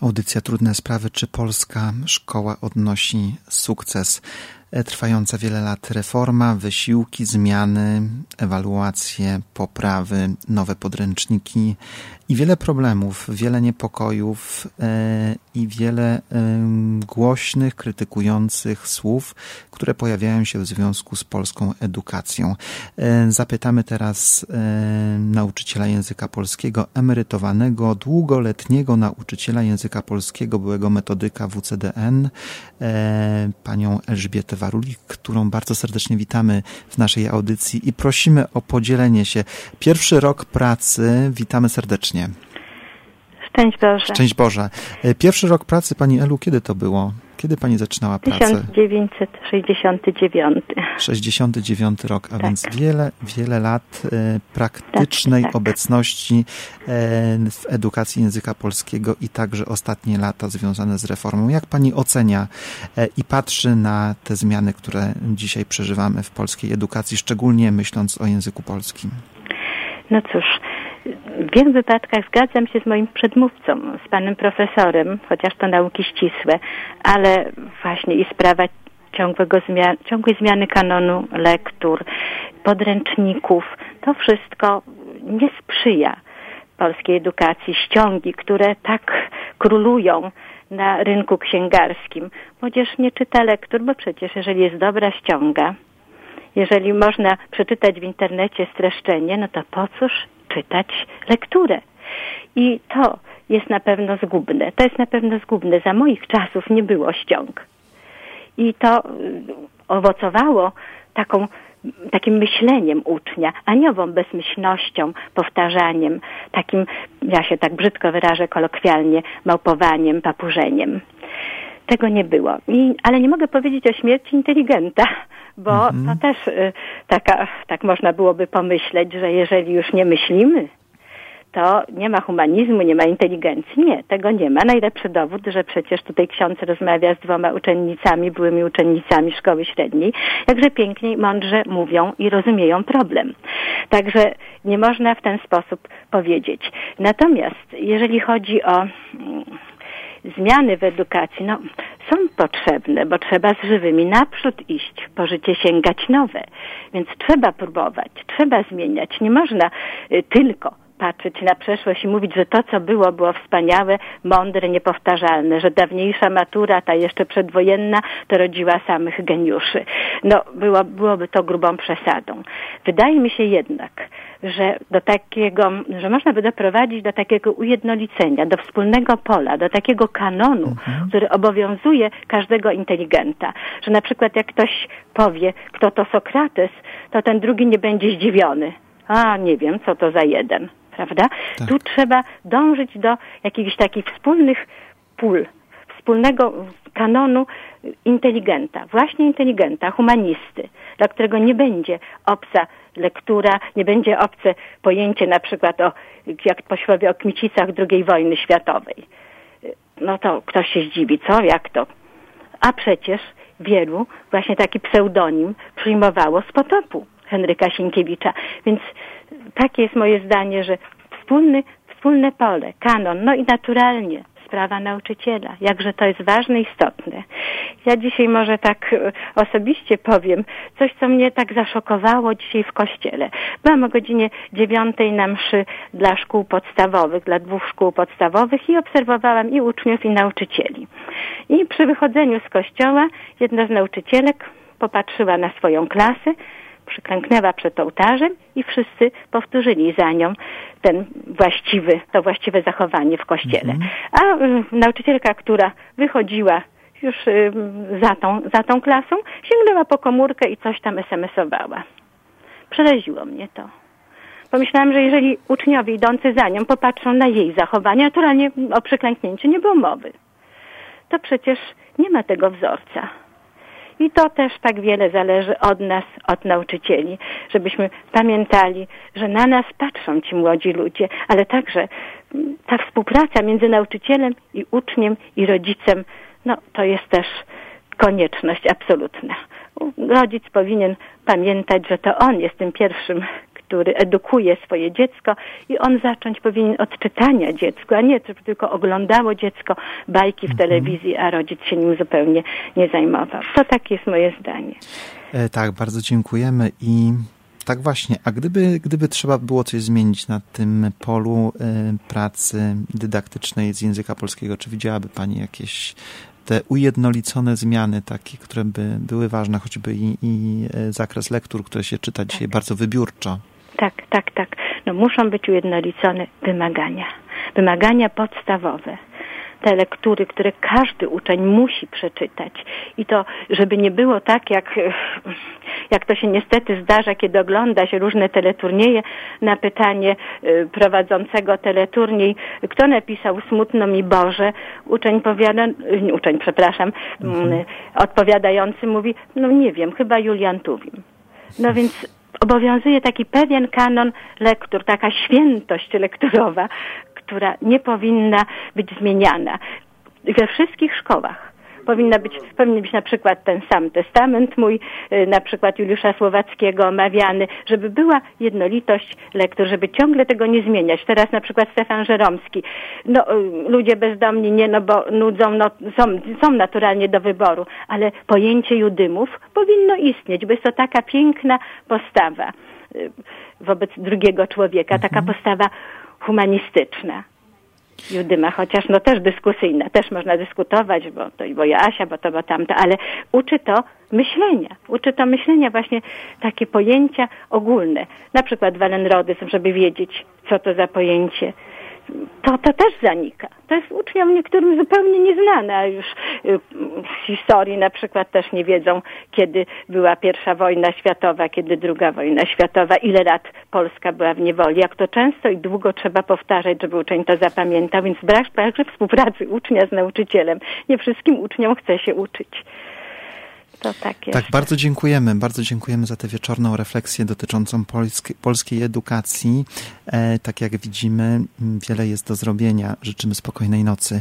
Audycja Trudne Sprawy. Czy polska szkoła odnosi sukces? Trwająca wiele lat reforma, wysiłki, zmiany, ewaluacje, poprawy, nowe podręczniki i wiele problemów, wiele niepokojów i wiele głośnych, krytykujących słów, które pojawiają się w związku z polską edukacją. Zapytamy teraz nauczyciela języka polskiego, emerytowanego, długoletniego nauczyciela języka polskiego, byłego metodyka WCDN, panią Elżbietę Warulik, którą bardzo serdecznie witamy w naszej audycji i prosimy o podzielenie się. Pierwszy rok pracy, witamy serdecznie. Szczęść Boże. Szczęść Boże. Pierwszy rok pracy, pani Elu, kiedy to było? Kiedy pani zaczynała pracę? 1969. 69 rok, a więc wiele lat praktycznej obecności w edukacji języka polskiego i także ostatnie lata związane z reformą. Jak pani ocenia i patrzy na te zmiany, które dzisiaj przeżywamy w polskiej edukacji, szczególnie myśląc o języku polskim? No cóż, w wielu wypadkach zgadzam się z moim przedmówcą, z panem profesorem, chociaż to nauki ścisłe, ale właśnie i sprawa ciągłej zmiany kanonu lektur, podręczników, to wszystko nie sprzyja polskiej edukacji. Ściągi, które tak królują na rynku księgarskim. Młodzież nie czyta lektur, bo przecież jeżeli jest dobra ściąga, jeżeli można przeczytać w internecie streszczenie, no to po cóż czytać lekturę? I to jest na pewno zgubne. To jest na pewno zgubne. Za moich czasów nie było ściąg. I to owocowało takim myśleniem ucznia, aniową bezmyślnością, powtarzaniem, takim, ja się tak brzydko wyrażę kolokwialnie, małpowaniem, papurzeniem. Tego nie było. Ale nie mogę powiedzieć o śmierci inteligenta, bo to też tak można byłoby pomyśleć, że jeżeli już nie myślimy, to nie ma humanizmu, nie ma inteligencji. Nie, tego nie ma. Najlepszy dowód, że przecież tutaj ksiądz rozmawia z 2 uczennicami, byłymi uczennicami szkoły średniej, jakże pięknie i mądrze mówią i rozumieją problem. Także nie można w ten sposób powiedzieć. Natomiast jeżeli chodzi o zmiany w edukacji, no są potrzebne, bo trzeba z żywymi naprzód iść, po życie sięgać nowe. Więc trzeba próbować, trzeba zmieniać. Nie można tylko patrzeć na przeszłość i mówić, że to, co było wspaniałe, mądre, niepowtarzalne, że dawniejsza matura, ta jeszcze przedwojenna, to rodziła samych geniuszy. No, byłoby to grubą przesadą. Wydaje mi się jednak, że że można by doprowadzić do takiego ujednolicenia, do wspólnego pola, do takiego kanonu, który obowiązuje każdego inteligenta. Że na przykład jak ktoś powie, kto to Sokrates, to ten drugi nie będzie zdziwiony. A, nie wiem, co to za jeden, prawda? Tak. Tu trzeba dążyć do jakichś takich wspólnych pól, wspólnego kanonu inteligenta, właśnie inteligenta, humanisty, dla którego nie będzie obca lektura, nie będzie obce pojęcie na przykład jak posłowie o Kmicicach II wojny światowej. No to ktoś się zdziwi, co? Jak to? A przecież wielu właśnie taki pseudonim przyjmowało z potopu Henryka Sienkiewicza. Więc takie jest moje zdanie, że wspólne pole, kanon, no i naturalnie sprawa nauczyciela. Jakże to jest ważne i istotne. Ja dzisiaj może tak osobiście powiem coś, co mnie tak zaszokowało dzisiaj w kościele. Byłam o godzinie 9 na mszy dla szkół podstawowych, dla 2 szkół podstawowych i obserwowałam i uczniów, i nauczycieli. I przy wychodzeniu z kościoła jedna z nauczycielek popatrzyła na swoją klasę, przyklęknęła przed ołtarzem i wszyscy powtórzyli za nią to właściwe zachowanie w kościele. A nauczycielka, która wychodziła już za tą klasą, sięgnęła po komórkę i coś tam SMS-owała. Przeraziło mnie to. Pomyślałam, że jeżeli uczniowie idący za nią popatrzą na jej zachowanie, naturalnie o przyklęknięciu nie było mowy. To przecież nie ma tego wzorca. I to też tak wiele zależy od nas, od nauczycieli, żebyśmy pamiętali, że na nas patrzą ci młodzi ludzie, ale także ta współpraca między nauczycielem i uczniem i rodzicem, no to jest też konieczność absolutna. Rodzic powinien pamiętać, że to on jest tym pierwszym, który edukuje swoje dziecko i on zacząć powinien od czytania dziecku, a nie tylko oglądało dziecko bajki w telewizji, a rodzic się nim zupełnie nie zajmował. To takie jest moje zdanie. Tak, bardzo dziękujemy i tak właśnie, a gdyby trzeba było coś zmienić na tym polu pracy dydaktycznej z języka polskiego, czy widziałaby Pani jakieś te ujednolicone zmiany takie, które by były ważne, choćby i zakres lektur, które się czyta dzisiaj bardzo wybiórczo? Tak. No muszą być ujednolicone wymagania podstawowe. Te lektury, które każdy uczeń musi przeczytać. I to, żeby nie było tak, jak to się niestety zdarza, kiedy ogląda się różne teleturnieje, na pytanie prowadzącego teleturniej, kto napisał Smutno mi Boże, odpowiadający mówi, no nie wiem, chyba Julian Tuwim. No więc obowiązuje taki pewien kanon lektur, taka świętość lekturowa, która nie powinna być zmieniana. We wszystkich szkołach powinien być na przykład ten sam testament mój, na przykład Juliusza Słowackiego omawiany, żeby była jednolitość lektur, żeby ciągle tego nie zmieniać. Teraz na przykład Stefan Żeromski. No, ludzie bezdomni bo nudzą, są naturalnie do wyboru, ale pojęcie judymów powinno istnieć, bo jest to taka piękna postawa wobec drugiego człowieka, taka postawa humanistyczna. Judyma, chociaż też dyskusyjna, też można dyskutować, bo Joasia, bo tamto, ale uczy to myślenia właśnie takie pojęcia ogólne. Na przykład walenrodyzm, żeby wiedzieć, co to za pojęcie. To też zanika. To jest uczniom niektórym zupełnie nieznane, a już z historii na przykład też nie wiedzą, kiedy była I wojna światowa, kiedy II wojna światowa, ile lat Polska była w niewoli. Jak to często i długo trzeba powtarzać, żeby uczeń to zapamiętał, więc brak także współpracy ucznia z nauczycielem. Nie wszystkim uczniom chce się uczyć. Tak, bardzo dziękujemy za tę wieczorną refleksję dotyczącą polskiej edukacji. Tak jak widzimy, wiele jest do zrobienia. Życzymy spokojnej nocy.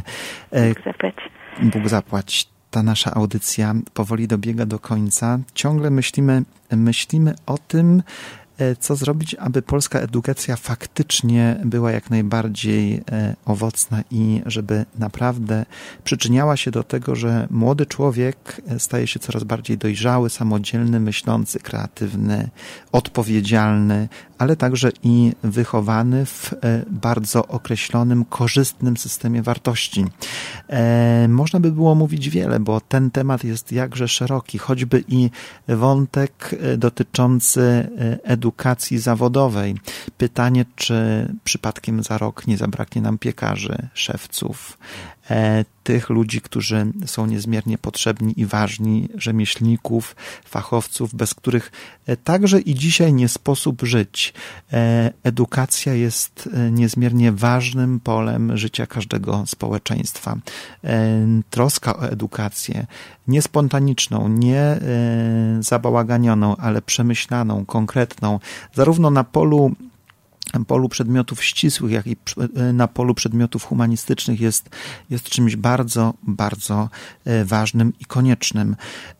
Bóg zapłać. Ta nasza audycja powoli dobiega do końca. Ciągle myślimy o tym, co zrobić, aby polska edukacja faktycznie była jak najbardziej owocna i żeby naprawdę przyczyniała się do tego, że młody człowiek staje się coraz bardziej dojrzały, samodzielny, myślący, kreatywny, odpowiedzialny, ale także i wychowany w bardzo określonym, korzystnym systemie wartości. Można by było mówić wiele, bo ten temat jest jakże szeroki, choćby i wątek dotyczący edukacji zawodowej. Pytanie, czy przypadkiem za rok nie zabraknie nam piekarzy, szewców, tych ludzi, którzy są niezmiernie potrzebni i ważni, rzemieślników, fachowców, bez których także i dzisiaj nie sposób żyć. Edukacja jest niezmiernie ważnym polem życia każdego społeczeństwa. Troska o edukację, nie spontaniczną, nie zabałaganioną, ale przemyślaną, konkretną, zarówno na polu przedmiotów ścisłych, jak i na polu przedmiotów humanistycznych jest czymś bardzo, bardzo ważnym i koniecznym.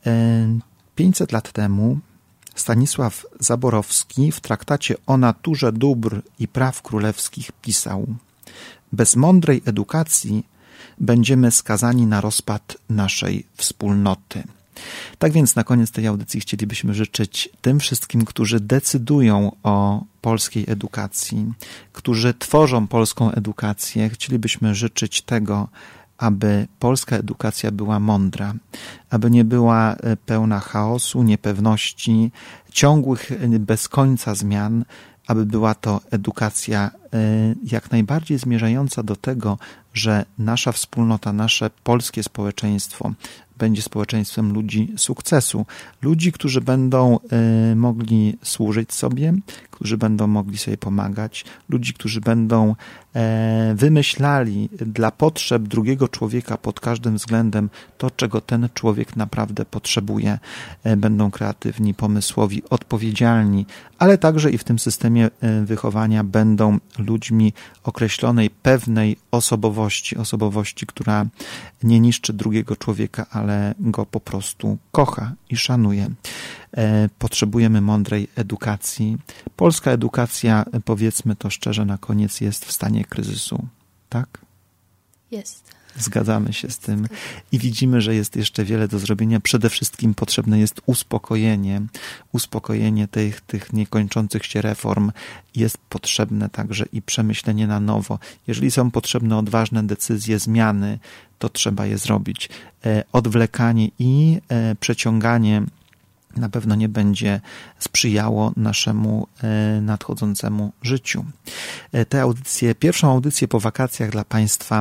500 lat temu Stanisław Zaborowski w traktacie o naturze dóbr i praw królewskich pisał: bez mądrej edukacji będziemy skazani na rozpad naszej wspólnoty. Tak więc na koniec tej audycji chcielibyśmy życzyć tym wszystkim, którzy decydują o polskiej edukacji, którzy tworzą polską edukację, chcielibyśmy życzyć tego, aby polska edukacja była mądra, aby nie była pełna chaosu, niepewności, ciągłych bez końca zmian, aby była to edukacja jak najbardziej zmierzająca do tego, że nasza wspólnota, nasze polskie społeczeństwo będzie społeczeństwem ludzi sukcesu. Ludzi, którzy będą mogli służyć sobie, którzy będą mogli sobie pomagać, ludzi, którzy będą wymyślali dla potrzeb drugiego człowieka pod każdym względem to, czego ten człowiek naprawdę potrzebuje. Będą kreatywni, pomysłowi, odpowiedzialni, ale także i w tym systemie wychowania będą ludźmi określonej, pewnej osobowości, która nie niszczy drugiego człowieka, ale go po prostu kocha i szanuje. Potrzebujemy mądrej edukacji. Polska edukacja, powiedzmy to szczerze na koniec, jest w stanie kryzysu, tak? Jest. Zgadzamy się z tym i widzimy, że jest jeszcze wiele do zrobienia. Przede wszystkim potrzebne jest uspokojenie tych niekończących się reform. Jest potrzebne także i przemyślenie na nowo. Jeżeli są potrzebne odważne decyzje, zmiany, to trzeba je zrobić. Odwlekanie i przeciąganie na pewno nie będzie sprzyjało naszemu nadchodzącemu życiu. Te audycje, pierwszą audycję po wakacjach dla Państwa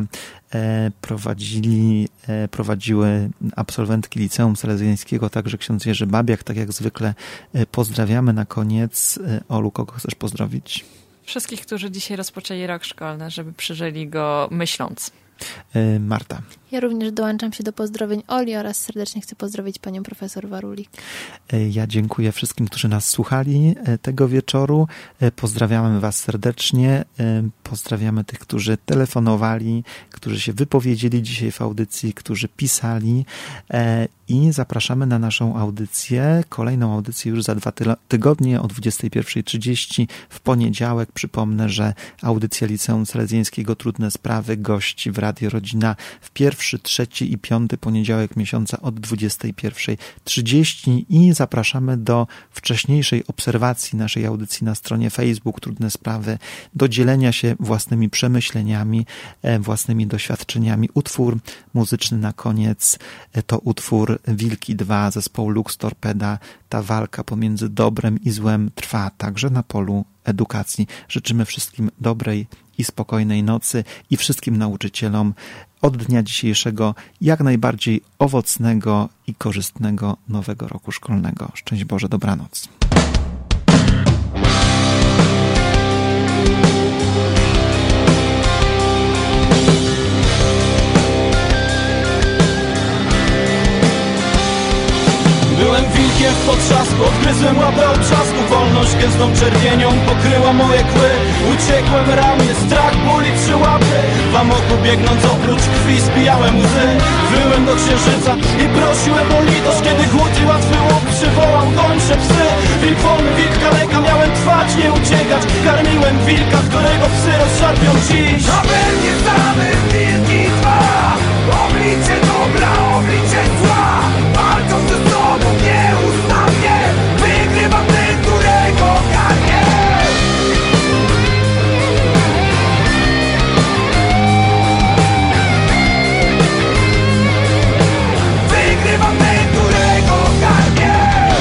prowadziły absolwentki Liceum Salezjańskiego, także ksiądz Jerzy Babiak. Tak jak zwykle pozdrawiamy na koniec. Olu, kogo chcesz pozdrowić? Wszystkich, którzy dzisiaj rozpoczęli rok szkolny, żeby przeżyli go myśląc. Marta. Ja również dołączam się do pozdrowień Oli oraz serdecznie chcę pozdrowić panią profesor Warulik. Ja dziękuję wszystkim, którzy nas słuchali tego wieczoru. Pozdrawiamy Was serdecznie. Pozdrawiamy tych, którzy telefonowali, którzy się wypowiedzieli dzisiaj w audycji, którzy pisali i zapraszamy na naszą audycję, kolejną audycję już za 2 tygodnie o 21:30 w poniedziałek. Przypomnę, że audycja Liceum Salezjańskiego Trudne Sprawy gości w Radio Rodzina w 1., 3. i 5. poniedziałek miesiąca od 21:30 i zapraszamy do wcześniejszej obserwacji naszej audycji na stronie Facebook Trudne Sprawy, do dzielenia się własnymi przemyśleniami, własnymi doświadczeniami. Utwór muzyczny na koniec to utwór Wilki 2 zespołu Lux Torpeda. Ta walka pomiędzy dobrem i złem trwa także na polu edukacji. Życzymy wszystkim dobrej i spokojnej nocy i wszystkim nauczycielom od dnia dzisiejszego jak najbardziej owocnego i korzystnego nowego roku szkolnego. Szczęść Boże, dobranoc. Byłem wilkiem w potrzasku, odgryzłem łapę od trzasku. Wolność gęstą czerwienią pokryła moje kły. Uciekłem ramię, strach, ból i 3 łapy. W amoku biegnąc oprócz krwi zbijałem łzy. Wyłem do księżyca i prosiłem o litość. Kiedy głód i łatwy łop przywołał gończe psy. Wilk wolny, wilk kaleka, miałem trwać, nie uciekać. Karmiłem wilka, którego psy rozszarpią dziś. Na pewnie znamy wilki 2. Oblicze dobra, oblicze zła. Walczą ze sobą nieustannie. Wygrywa ten, którego karmię. Wygrywa ten, którego karmię.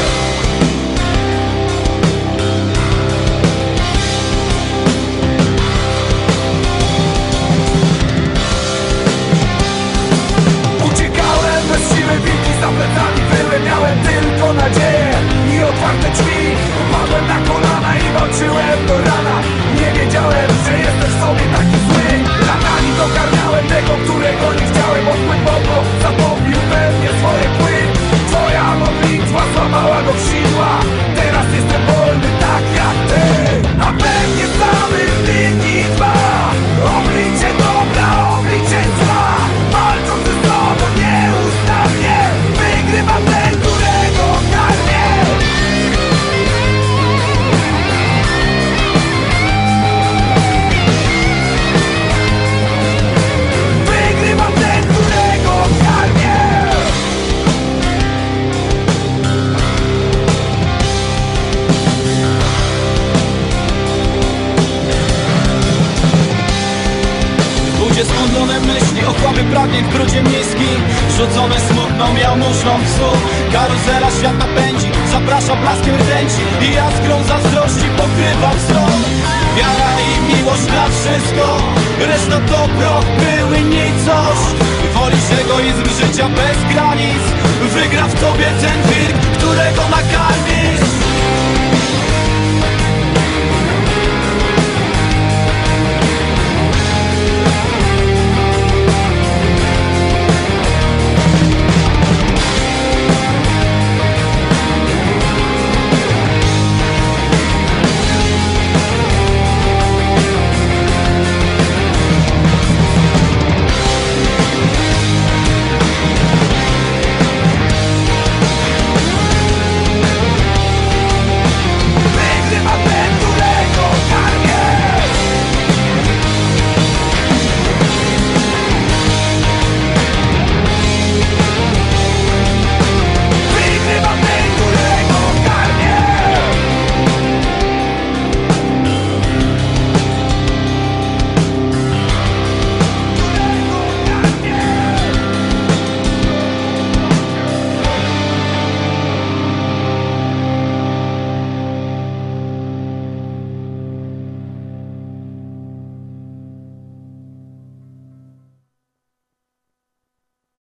Uciekałem bez siły, wilki za plecami były. Miałem tylko nadzieję i otwarte drzwi. Padłem na kolana i walczyłem do rana. Nie wiedziałem, że jestem w sobie taki zły. Latami dokarmiałem tego, którego nie chciałem. Odpływ głęboko zapobił we mnie swoje kły. Twoja modlitwa złamała go w sidła. Teraz jestem wolny tak jak ty. A pewnie znamy wilki 2. Oblicze dobra, oblicze zła. Walczą ze sobą nieustannie. Wygrywa ten, którego karmię. Wygrywa ten, którego karmię. Ludzie skłądzone myśli, okłamy pragnień w brudzie miski. Rzucone smutną jałmużną psu. Karuzela świata pędzi, zaprasza blaskiem rdęci. I jaskrą zazdrości pokrywa wzrok. Wiara i miłość na wszystko. Reszta to proch, były nicość. Wolisz egoizm życia bez granic. Wygra w tobie ten wilk, którego nakarmisz.